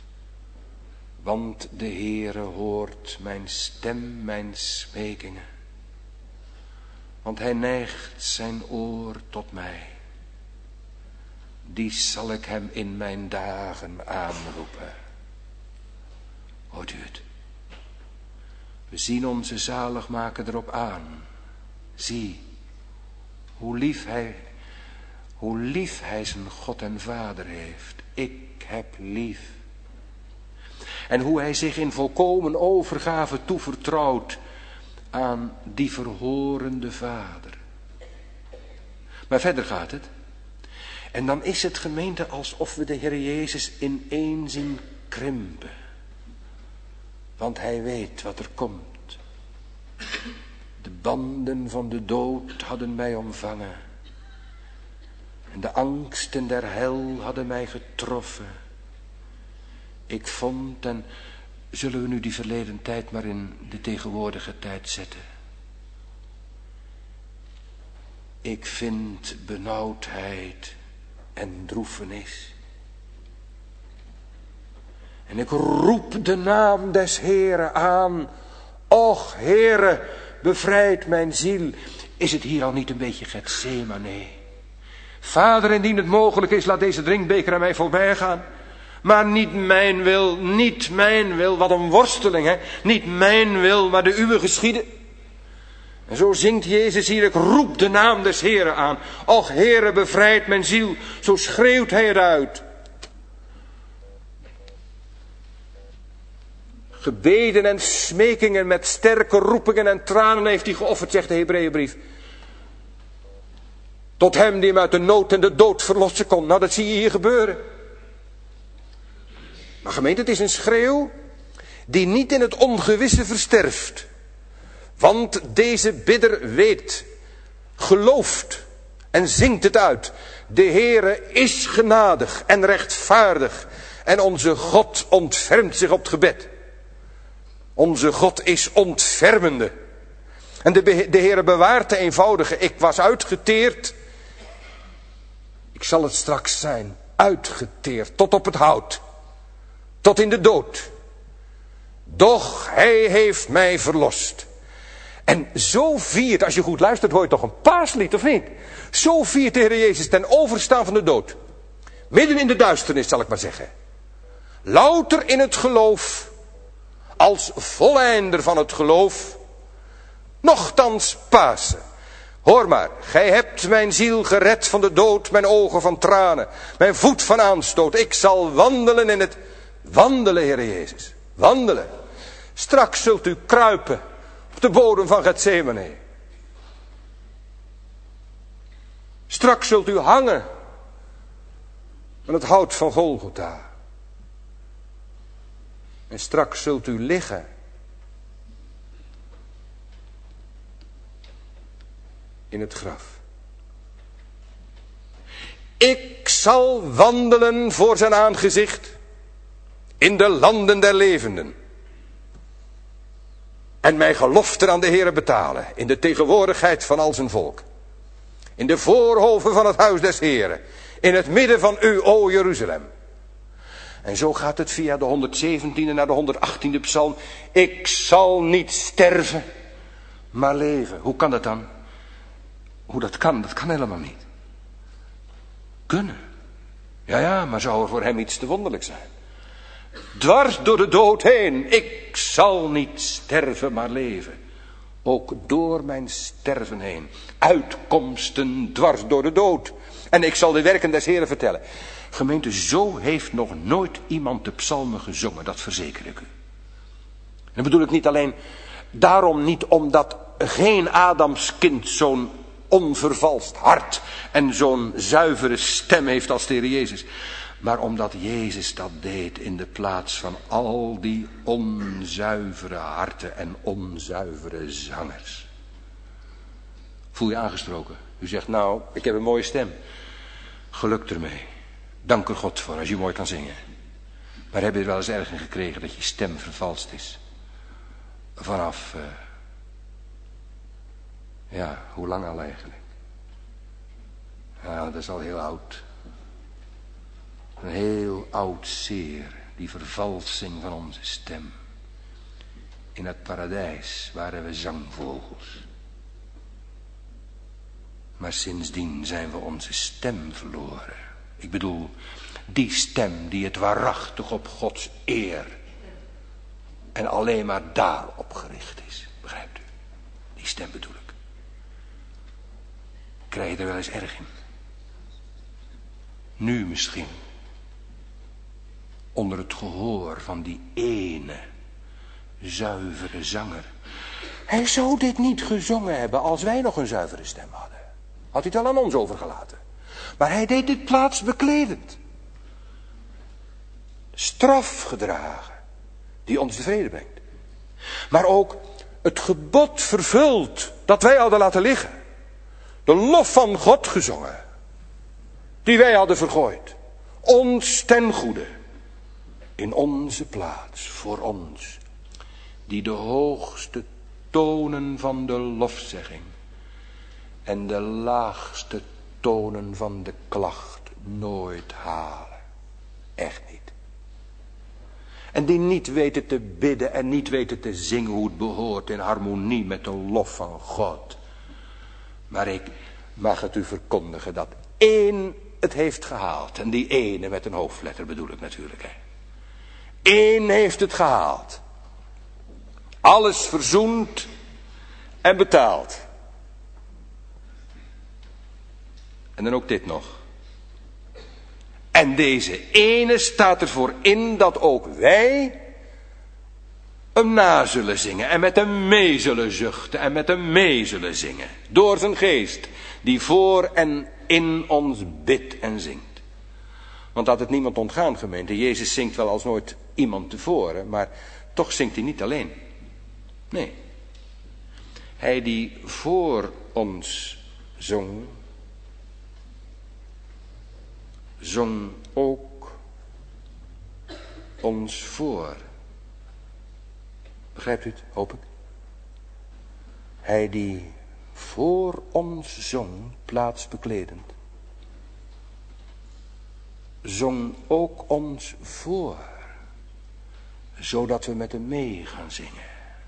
want de Heere hoort mijn stem, mijn smekingen. Want hij neigt zijn oor tot mij. Die zal ik hem in mijn dagen aanroepen. Hoort u het? We zien onze zaligmaker erop aan. Zie, hoe lief hij zijn God en Vader heeft. Ik heb lief. En hoe hij zich in volkomen overgave toevertrouwt aan die verhorende Vader. Maar verder gaat het. En dan is het, gemeente, alsof we de Heer Jezus ineen zien krimpen. Want hij weet wat er komt. De banden van de dood hadden mij omvangen. En de angsten der hel hadden mij getroffen. Ik vond, en zullen we nu die verleden tijd maar in de tegenwoordige tijd zetten. Ik vind benauwdheid en droefenis. En ik roep de naam des Heeren aan. Och, Heere, bevrijd mijn ziel. Is het hier al niet een beetje Getsemane? Vader, indien het mogelijk is, laat deze drinkbeker aan mij voorbij gaan. Maar niet mijn wil, niet mijn wil. Wat een worsteling, hè. Niet mijn wil, maar de uwe geschieden. En zo zingt Jezus hier, ik roep de naam des Heren aan. Och Heere, bevrijd mijn ziel. Zo schreeuwt hij het uit. Gebeden en smekingen met sterke roepingen en tranen heeft hij geofferd, zegt de Hebreeënbrief. Tot hem die hem uit de nood en de dood verlossen kon. Nou, dat zie je hier gebeuren. Maar gemeente, het is een schreeuw die niet in het ongewisse versterft. Want deze bidder weet, gelooft en zingt het uit. De Heere is genadig en rechtvaardig. En onze God ontfermt zich op het gebed. Onze God is ontfermende. En de Heere bewaart de eenvoudige. Ik was uitgeteerd. Ik zal het straks zijn. Uitgeteerd tot op het hout. Tot in de dood. Doch hij heeft mij verlost. En zo viert, als je goed luistert, hoor je toch een paaslied, of niet? Zo viert de Heer Jezus ten overstaan van de dood. Midden in de duisternis, zal ik maar zeggen. Louter in het geloof. Als volleinder van het geloof. Nochtans Pasen. Hoor maar, gij hebt mijn ziel gered van de dood, mijn ogen van tranen, mijn voet van aanstoot. Ik zal wandelen in het wandelen, Heer Jezus. Wandelen. Straks zult u kruipen op de bodem van Getsemane. Straks zult u hangen aan het hout van Golgotha. En straks zult u liggen in het graf. Ik zal wandelen voor zijn aangezicht in de landen der levenden. En mijn geloften aan de Heere betalen in de tegenwoordigheid van al zijn volk. In de voorhoven van het huis des Heeren. In het midden van u, o Jeruzalem. En zo gaat het via de 117e naar de 118e psalm. Ik zal niet sterven, maar leven. Hoe kan dat dan? Hoe dat kan helemaal niet. Kunnen. Ja, maar zou er voor hem iets te wonderlijk zijn? Dwars door de dood heen. Ik zal niet sterven, maar leven. Ook door mijn sterven heen. Uitkomsten dwars door de dood. En ik zal de werken des Heren vertellen. Gemeente, zo heeft nog nooit iemand de psalmen gezongen. Dat verzeker ik u. En dat bedoel ik niet alleen daarom niet omdat geen Adamskind zo'n onvervalst hart en zo'n zuivere stem heeft als de Heer Jezus. Maar omdat Jezus dat deed in de plaats van al die onzuivere harten en onzuivere zangers. Voel je aangesproken? U zegt, nou, ik heb een mooie stem. Geluk ermee. Dank er God voor als je mooi kan zingen. Maar heb je er wel eens erg in gekregen dat je stem vervalst is? Vanaf, hoe lang al eigenlijk? Ja, dat is al heel oud. Een heel oud zeer, die vervalsing van onze stem. In het paradijs waren we zangvogels. Maar sindsdien zijn we onze stem verloren. Ik bedoel, die stem die het waarachtig op Gods eer en alleen maar daarop gericht is. Begrijpt u? Die stem bedoel ik. Krijg je er wel eens erg in? Nu misschien. Onder het gehoor van die ene zuivere zanger. Hij zou dit niet gezongen hebben als wij nog een zuivere stem hadden. Had hij het al aan ons overgelaten. Maar hij deed dit plaatsbekledend. Straf gedragen. Die ons de vrede brengt. Maar ook het gebod vervuld. Dat wij hadden laten liggen. De lof van God gezongen. Die wij hadden vergooid. Ons ten goede. In onze plaats. Voor ons. Die de hoogste tonen van de lofzegging. En de laagste tonen van de klacht nooit halen. Echt niet. En die niet weten te bidden en niet weten te zingen hoe het behoort in harmonie met de lof van God. Maar ik mag het u verkondigen dat één het heeft gehaald. En die ene met een hoofdletter bedoel ik natuurlijk. Hè. Eén heeft het gehaald. Alles verzoend en betaald. En dan ook dit nog. En deze ene staat ervoor in dat ook wij hem na zullen zingen. En met hem mee zullen zuchten. En met hem mee zullen zingen. Door zijn geest. Die voor en in ons bidt en zingt. Want laat het niemand ontgaan, gemeente. Jezus zingt wel als nooit iemand tevoren. Maar toch zingt hij niet alleen. Nee. Hij die voor ons zong. Zong ook ons voor. Begrijpt u het, hoop ik? Hij die voor ons zong, plaatsbekledend, zong ook ons voor, zodat we met hem mee gaan zingen.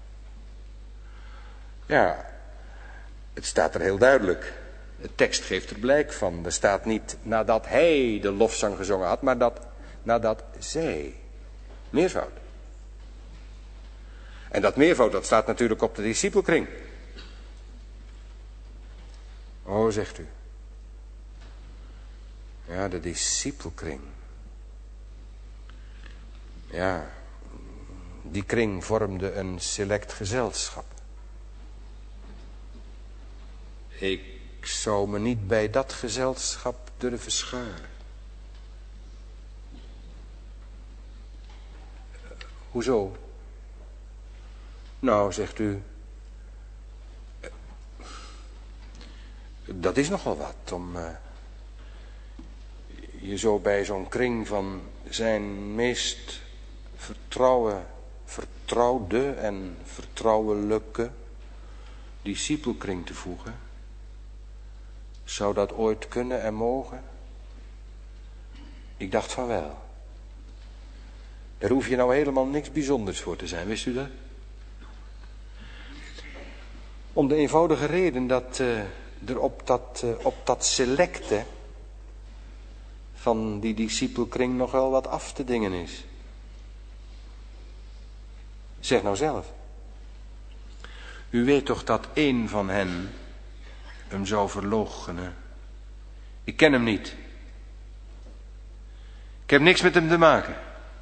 Ja, het staat er heel duidelijk. De tekst geeft er blijk van. Er staat niet nadat hij de lofzang gezongen had, maar nadat zij. Meervoud. En dat meervoud, dat staat natuurlijk op de discipelkring. Oh, zegt u. Ja, de discipelkring. Ja, die kring vormde een select gezelschap. Ik zou me niet bij dat gezelschap durven scharen. Hoezo? Nou, zegt u, dat is nogal wat om je zo bij zo'n kring van zijn meest vertrouwde en vertrouwelijke discipelkring te voegen. Zou dat ooit kunnen en mogen? Ik dacht van wel. Daar hoef je nou helemaal niks bijzonders voor te zijn, wist u dat? Om de eenvoudige reden dat er op dat selecte van die discipelkring nog wel wat af te dingen is. Zeg nou zelf. U weet toch dat één van hen hem zou verloochenen. Ik ken hem niet. Ik heb niks met hem te maken.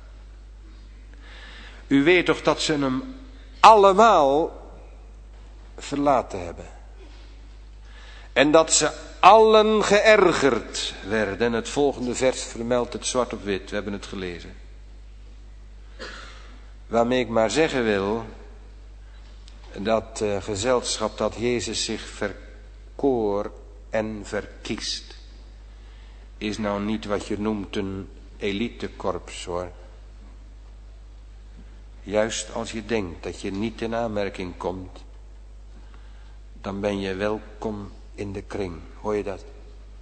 U weet toch dat ze hem allemaal verlaten hebben. En dat ze allen geërgerd werden. Het volgende vers vermeldt het zwart op wit. We hebben het gelezen. Waarmee ik maar zeggen wil, dat gezelschap dat Jezus zich verkoor en verkiest, is nou niet wat je noemt een elitekorps, hoor. Juist als je denkt dat je niet in aanmerking komt, dan ben je welkom in de kring. Hoor je dat?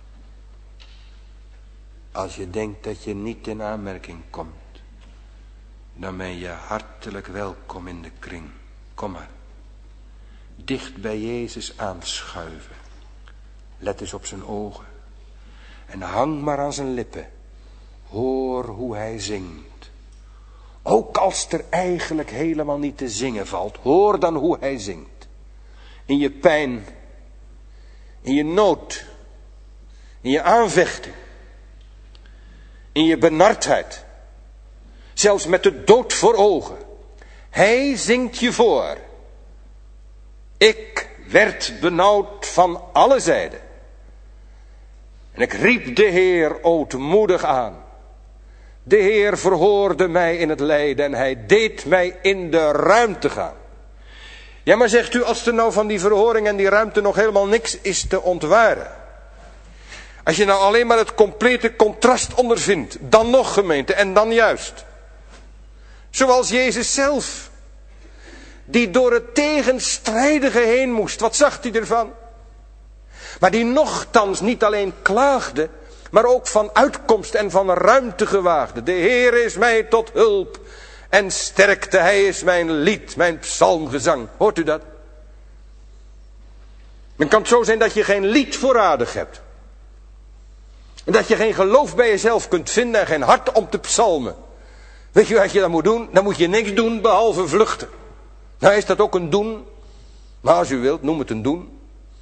Als je denkt dat je niet in aanmerking komt, dan ben je hartelijk welkom in de kring. Kom maar. Dicht bij Jezus aanschuiven. Let eens op zijn ogen. En hang maar aan zijn lippen. Hoor hoe hij zingt. Ook als er eigenlijk helemaal niet te zingen valt. Hoor dan hoe hij zingt. In je pijn. In je nood. In je aanvechting. In je benardheid. Zelfs met de dood voor ogen. Hij zingt je voor. Ik werd benauwd van alle zijden. En ik riep de Heer ootmoedig aan. De Heer verhoorde mij in het lijden en hij deed mij in de ruimte gaan. Ja, maar zegt u, als er nou van die verhoring en die ruimte nog helemaal niks is te ontwaren. Als je nou alleen maar het complete contrast ondervindt, dan nog gemeente en dan juist. Zoals Jezus zelf, die door het tegenstrijdige heen moest. Wat zag hij ervan? Maar die nochtans niet alleen klaagde, maar ook van uitkomst en van ruimte gewaagde. De Heer is mij tot hulp en sterkte, hij is mijn lied, mijn psalmgezang. Hoort u dat? Dan kan het zo zijn dat je geen lied voorradig hebt. En dat je geen geloof bij jezelf kunt vinden en geen hart om te psalmen. Weet je wat je dan moet doen? Dan moet je niks doen behalve vluchten. Nou is dat ook een doen. Maar als u wilt, noem het een doen.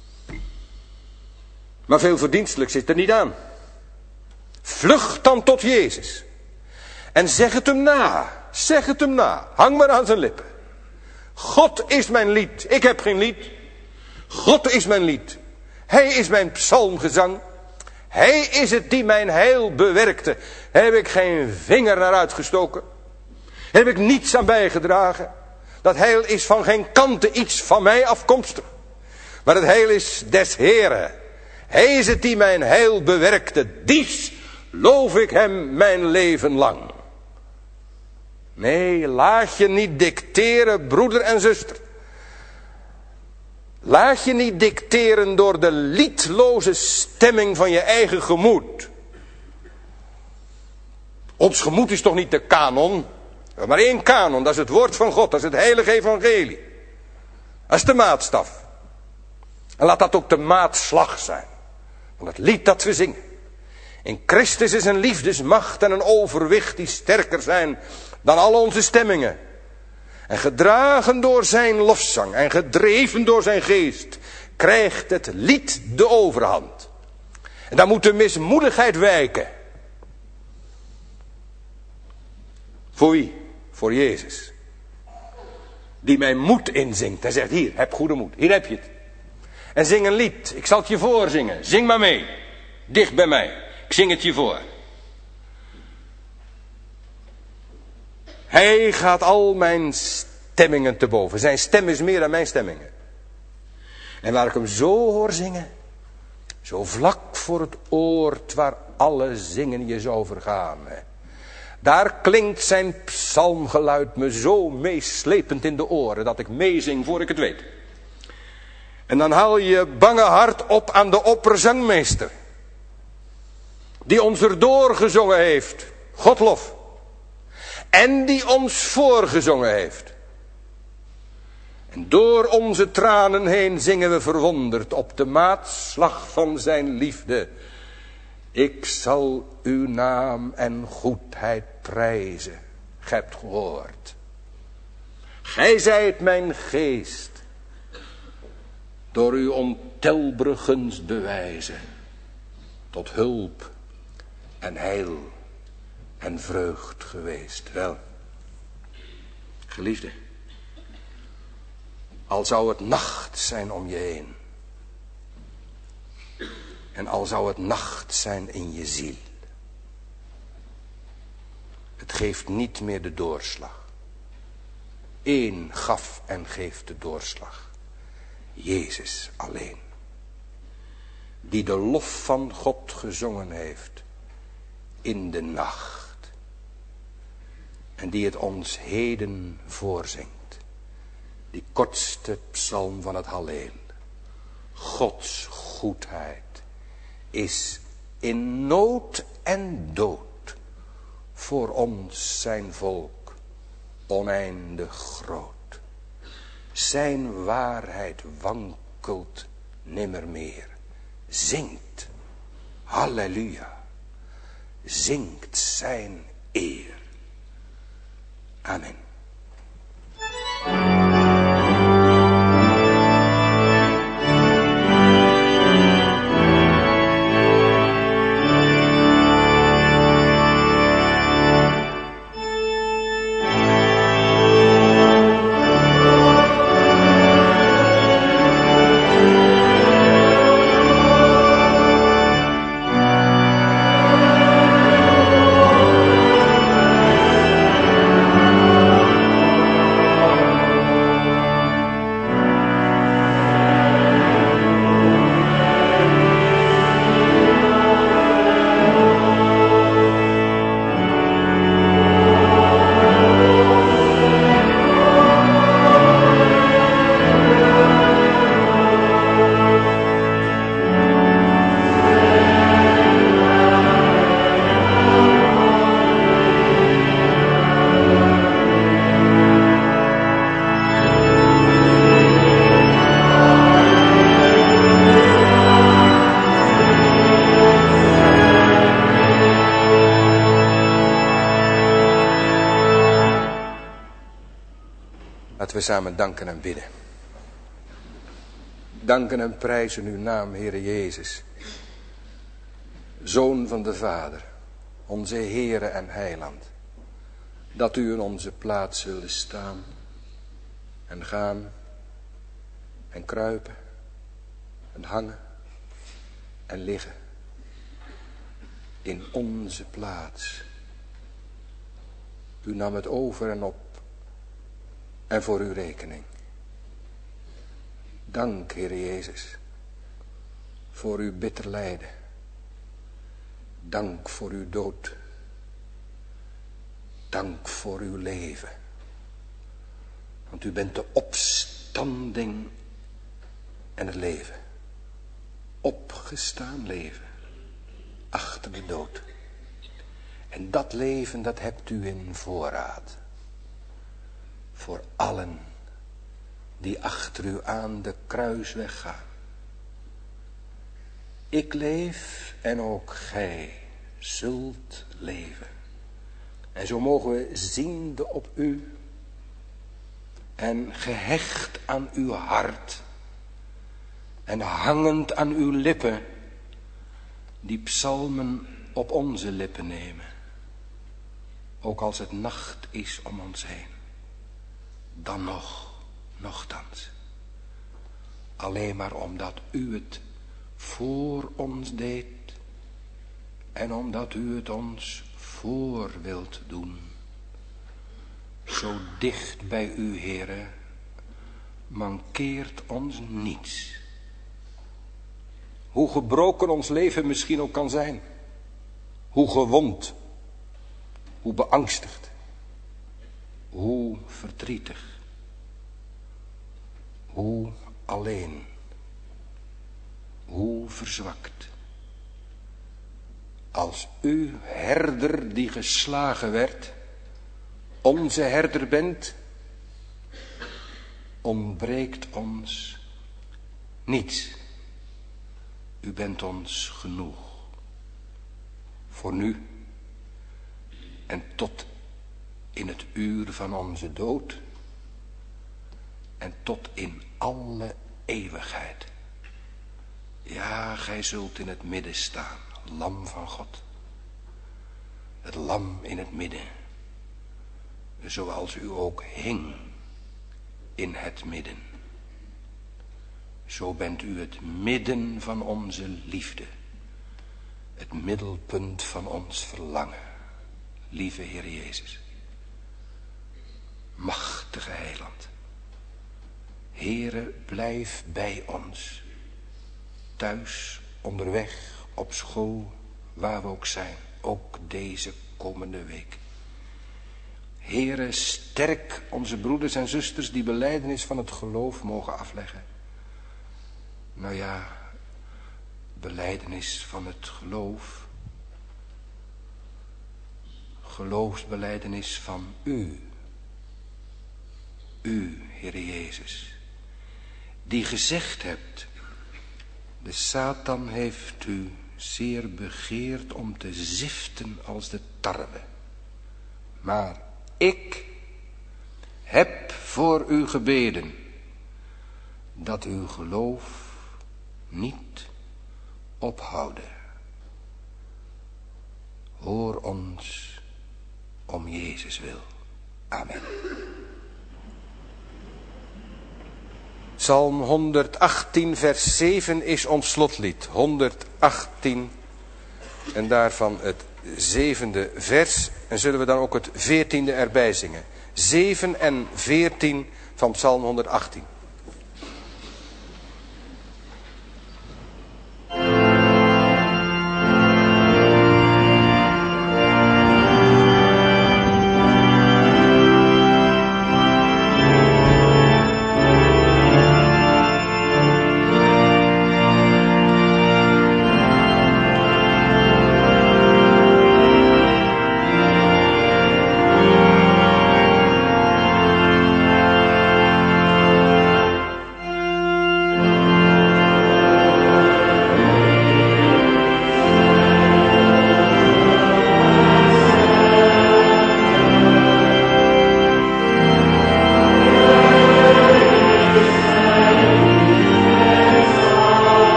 Maar veel verdienstelijk zit er niet aan. Vlucht dan tot Jezus. En zeg het hem na. Zeg het hem na. Hang maar aan zijn lippen. God is mijn lied. Ik heb geen lied. God is mijn lied. Hij is mijn psalmgezang. Hij is het die mijn heil bewerkte. Heb ik geen vinger naar uitgestoken. Heb ik niets aan bijgedragen. Dat heil is van geen kanten iets van mij afkomstig. Maar het heil is des Heeren. Hij is het die mijn heil bewerkte. Dies loof ik hem mijn leven lang. Nee, laat je niet dicteren, broeder en zuster. Laat je niet dicteren door de liedloze stemming van je eigen gemoed. Ons gemoed is toch niet de kanon? We hebben maar één kanon, dat is het woord van God, dat is het heilige evangelie. Dat is de maatstaf. En laat dat ook de maatslag zijn. Van het lied dat we zingen. In Christus is een liefdesmacht en een overwicht die sterker zijn dan al onze stemmingen. En gedragen door zijn lofzang en gedreven door zijn geest, krijgt het lied de overhand. En dan moet de mismoedigheid wijken. Voor wie? Voor Jezus. Die mij moed inzingt. Hij zegt, hier, heb goede moed. Hier heb je het. En zing een lied. Ik zal het je voorzingen. Zing maar mee. Dicht bij mij. Ik zing het je voor. Hij gaat al mijn stemmingen te boven. Zijn stem is meer dan mijn stemmingen. En waar ik hem zo hoor zingen. Zo vlak voor het oord waar alle zingen je zou vergaan. Daar klinkt zijn psalmgeluid me zo meeslepend in de oren. Dat ik meezing voor ik het weet. En dan haal je bange hart op aan de opperzangmeester. Die ons erdoor gezongen heeft. God lof. En die ons voorgezongen heeft. En door onze tranen heen zingen we verwonderd op de maatslag van zijn liefde. Ik zal uw naam en goedheid prijzen. Gij hebt gehoord. Gij zijt mijn geest. Door uw ontelbare gunst bewijzen. Tot hulp en heil en vreugd geweest. Wel, geliefde. Al zou het nacht zijn om je heen. En al zou het nacht zijn in je ziel. Het geeft niet meer de doorslag. Eén gaf en geeft de doorslag. Jezus alleen. Die de lof van God gezongen heeft in de nacht. En die het ons heden voorzingt. Die kortste psalm van het Halleel. Gods goedheid is in nood en dood voor ons zijn volk oneindig groot. Zijn waarheid wankelt nimmermeer. Zingt, halleluja, zingt zijn eer. Amen. we samen danken en bidden. Danken en prijzen uw naam, Heere Jezus. Zoon van de Vader, onze Heere en Heiland. Dat u in onze plaats zult staan en gaan en kruipen en hangen en liggen. In onze plaats. U nam het over en op en voor uw rekening. Dank, Heer Jezus, voor uw bitter lijden. Dank voor uw dood. Dank voor uw leven. Want u bent de opstanding en het leven. Opgestaan leven. Achter de dood. En dat leven, dat hebt u in voorraad. Voor allen die achter u aan de kruisweg gaan. Ik leef en ook gij zult leven. En zo mogen we ziende op u en gehecht aan uw hart en hangend aan uw lippen die psalmen op onze lippen nemen. Ook als het nacht is om ons heen. Dan nochtans. Alleen maar omdat u het voor ons deed. En omdat u het ons voor wilt doen. Zo dicht bij u, Heere, mankeert ons niets. Hoe gebroken ons leven misschien ook kan zijn. Hoe gewond. Hoe beangstigd. Hoe verdrietig. Hoe alleen. Hoe verzwakt. Als u, herder die geslagen werd, onze herder bent, ontbreekt ons niets. U bent ons genoeg. Voor nu en tot in het uur van onze dood en tot in alle eeuwigheid. Ja, gij zult in het midden staan, lam van God. Het lam in het midden, zoals u ook hing in het midden. Zo bent u het midden van onze liefde, het middelpunt van ons verlangen, lieve Heer Jezus. Machtige Heiland, Heere, blijf bij ons, thuis, onderweg, op school, waar we ook zijn, ook deze komende week. Heere, sterk onze broeders en zusters die belijdenis van het geloof mogen afleggen. Nou ja, belijdenis van het geloof. Geloofsbelijdenis van u. U, Heere Jezus, die gezegd hebt, de Satan heeft u zeer begeerd om te ziften als de tarwe. Maar ik heb voor u gebeden, dat uw geloof niet ophouden. Hoor ons om Jezus wil. Amen. Psalm 118 vers 7 is ons slotlied. 118 en daarvan het 7e vers. En zullen we dan ook het 14e erbij zingen. 7 en 14 van Psalm 118.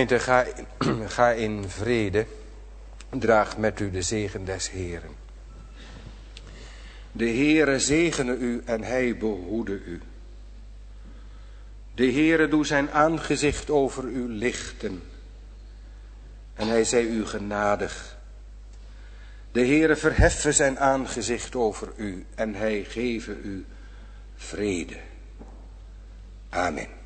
Gemeente, ga in vrede. Draag met u de zegen des Heeren. De Heere zegene u en hij behoede u. De Heere doe zijn aangezicht over u lichten. En hij zij u genadig. De Heere verheffe zijn aangezicht over u en hij geve u vrede. Amen.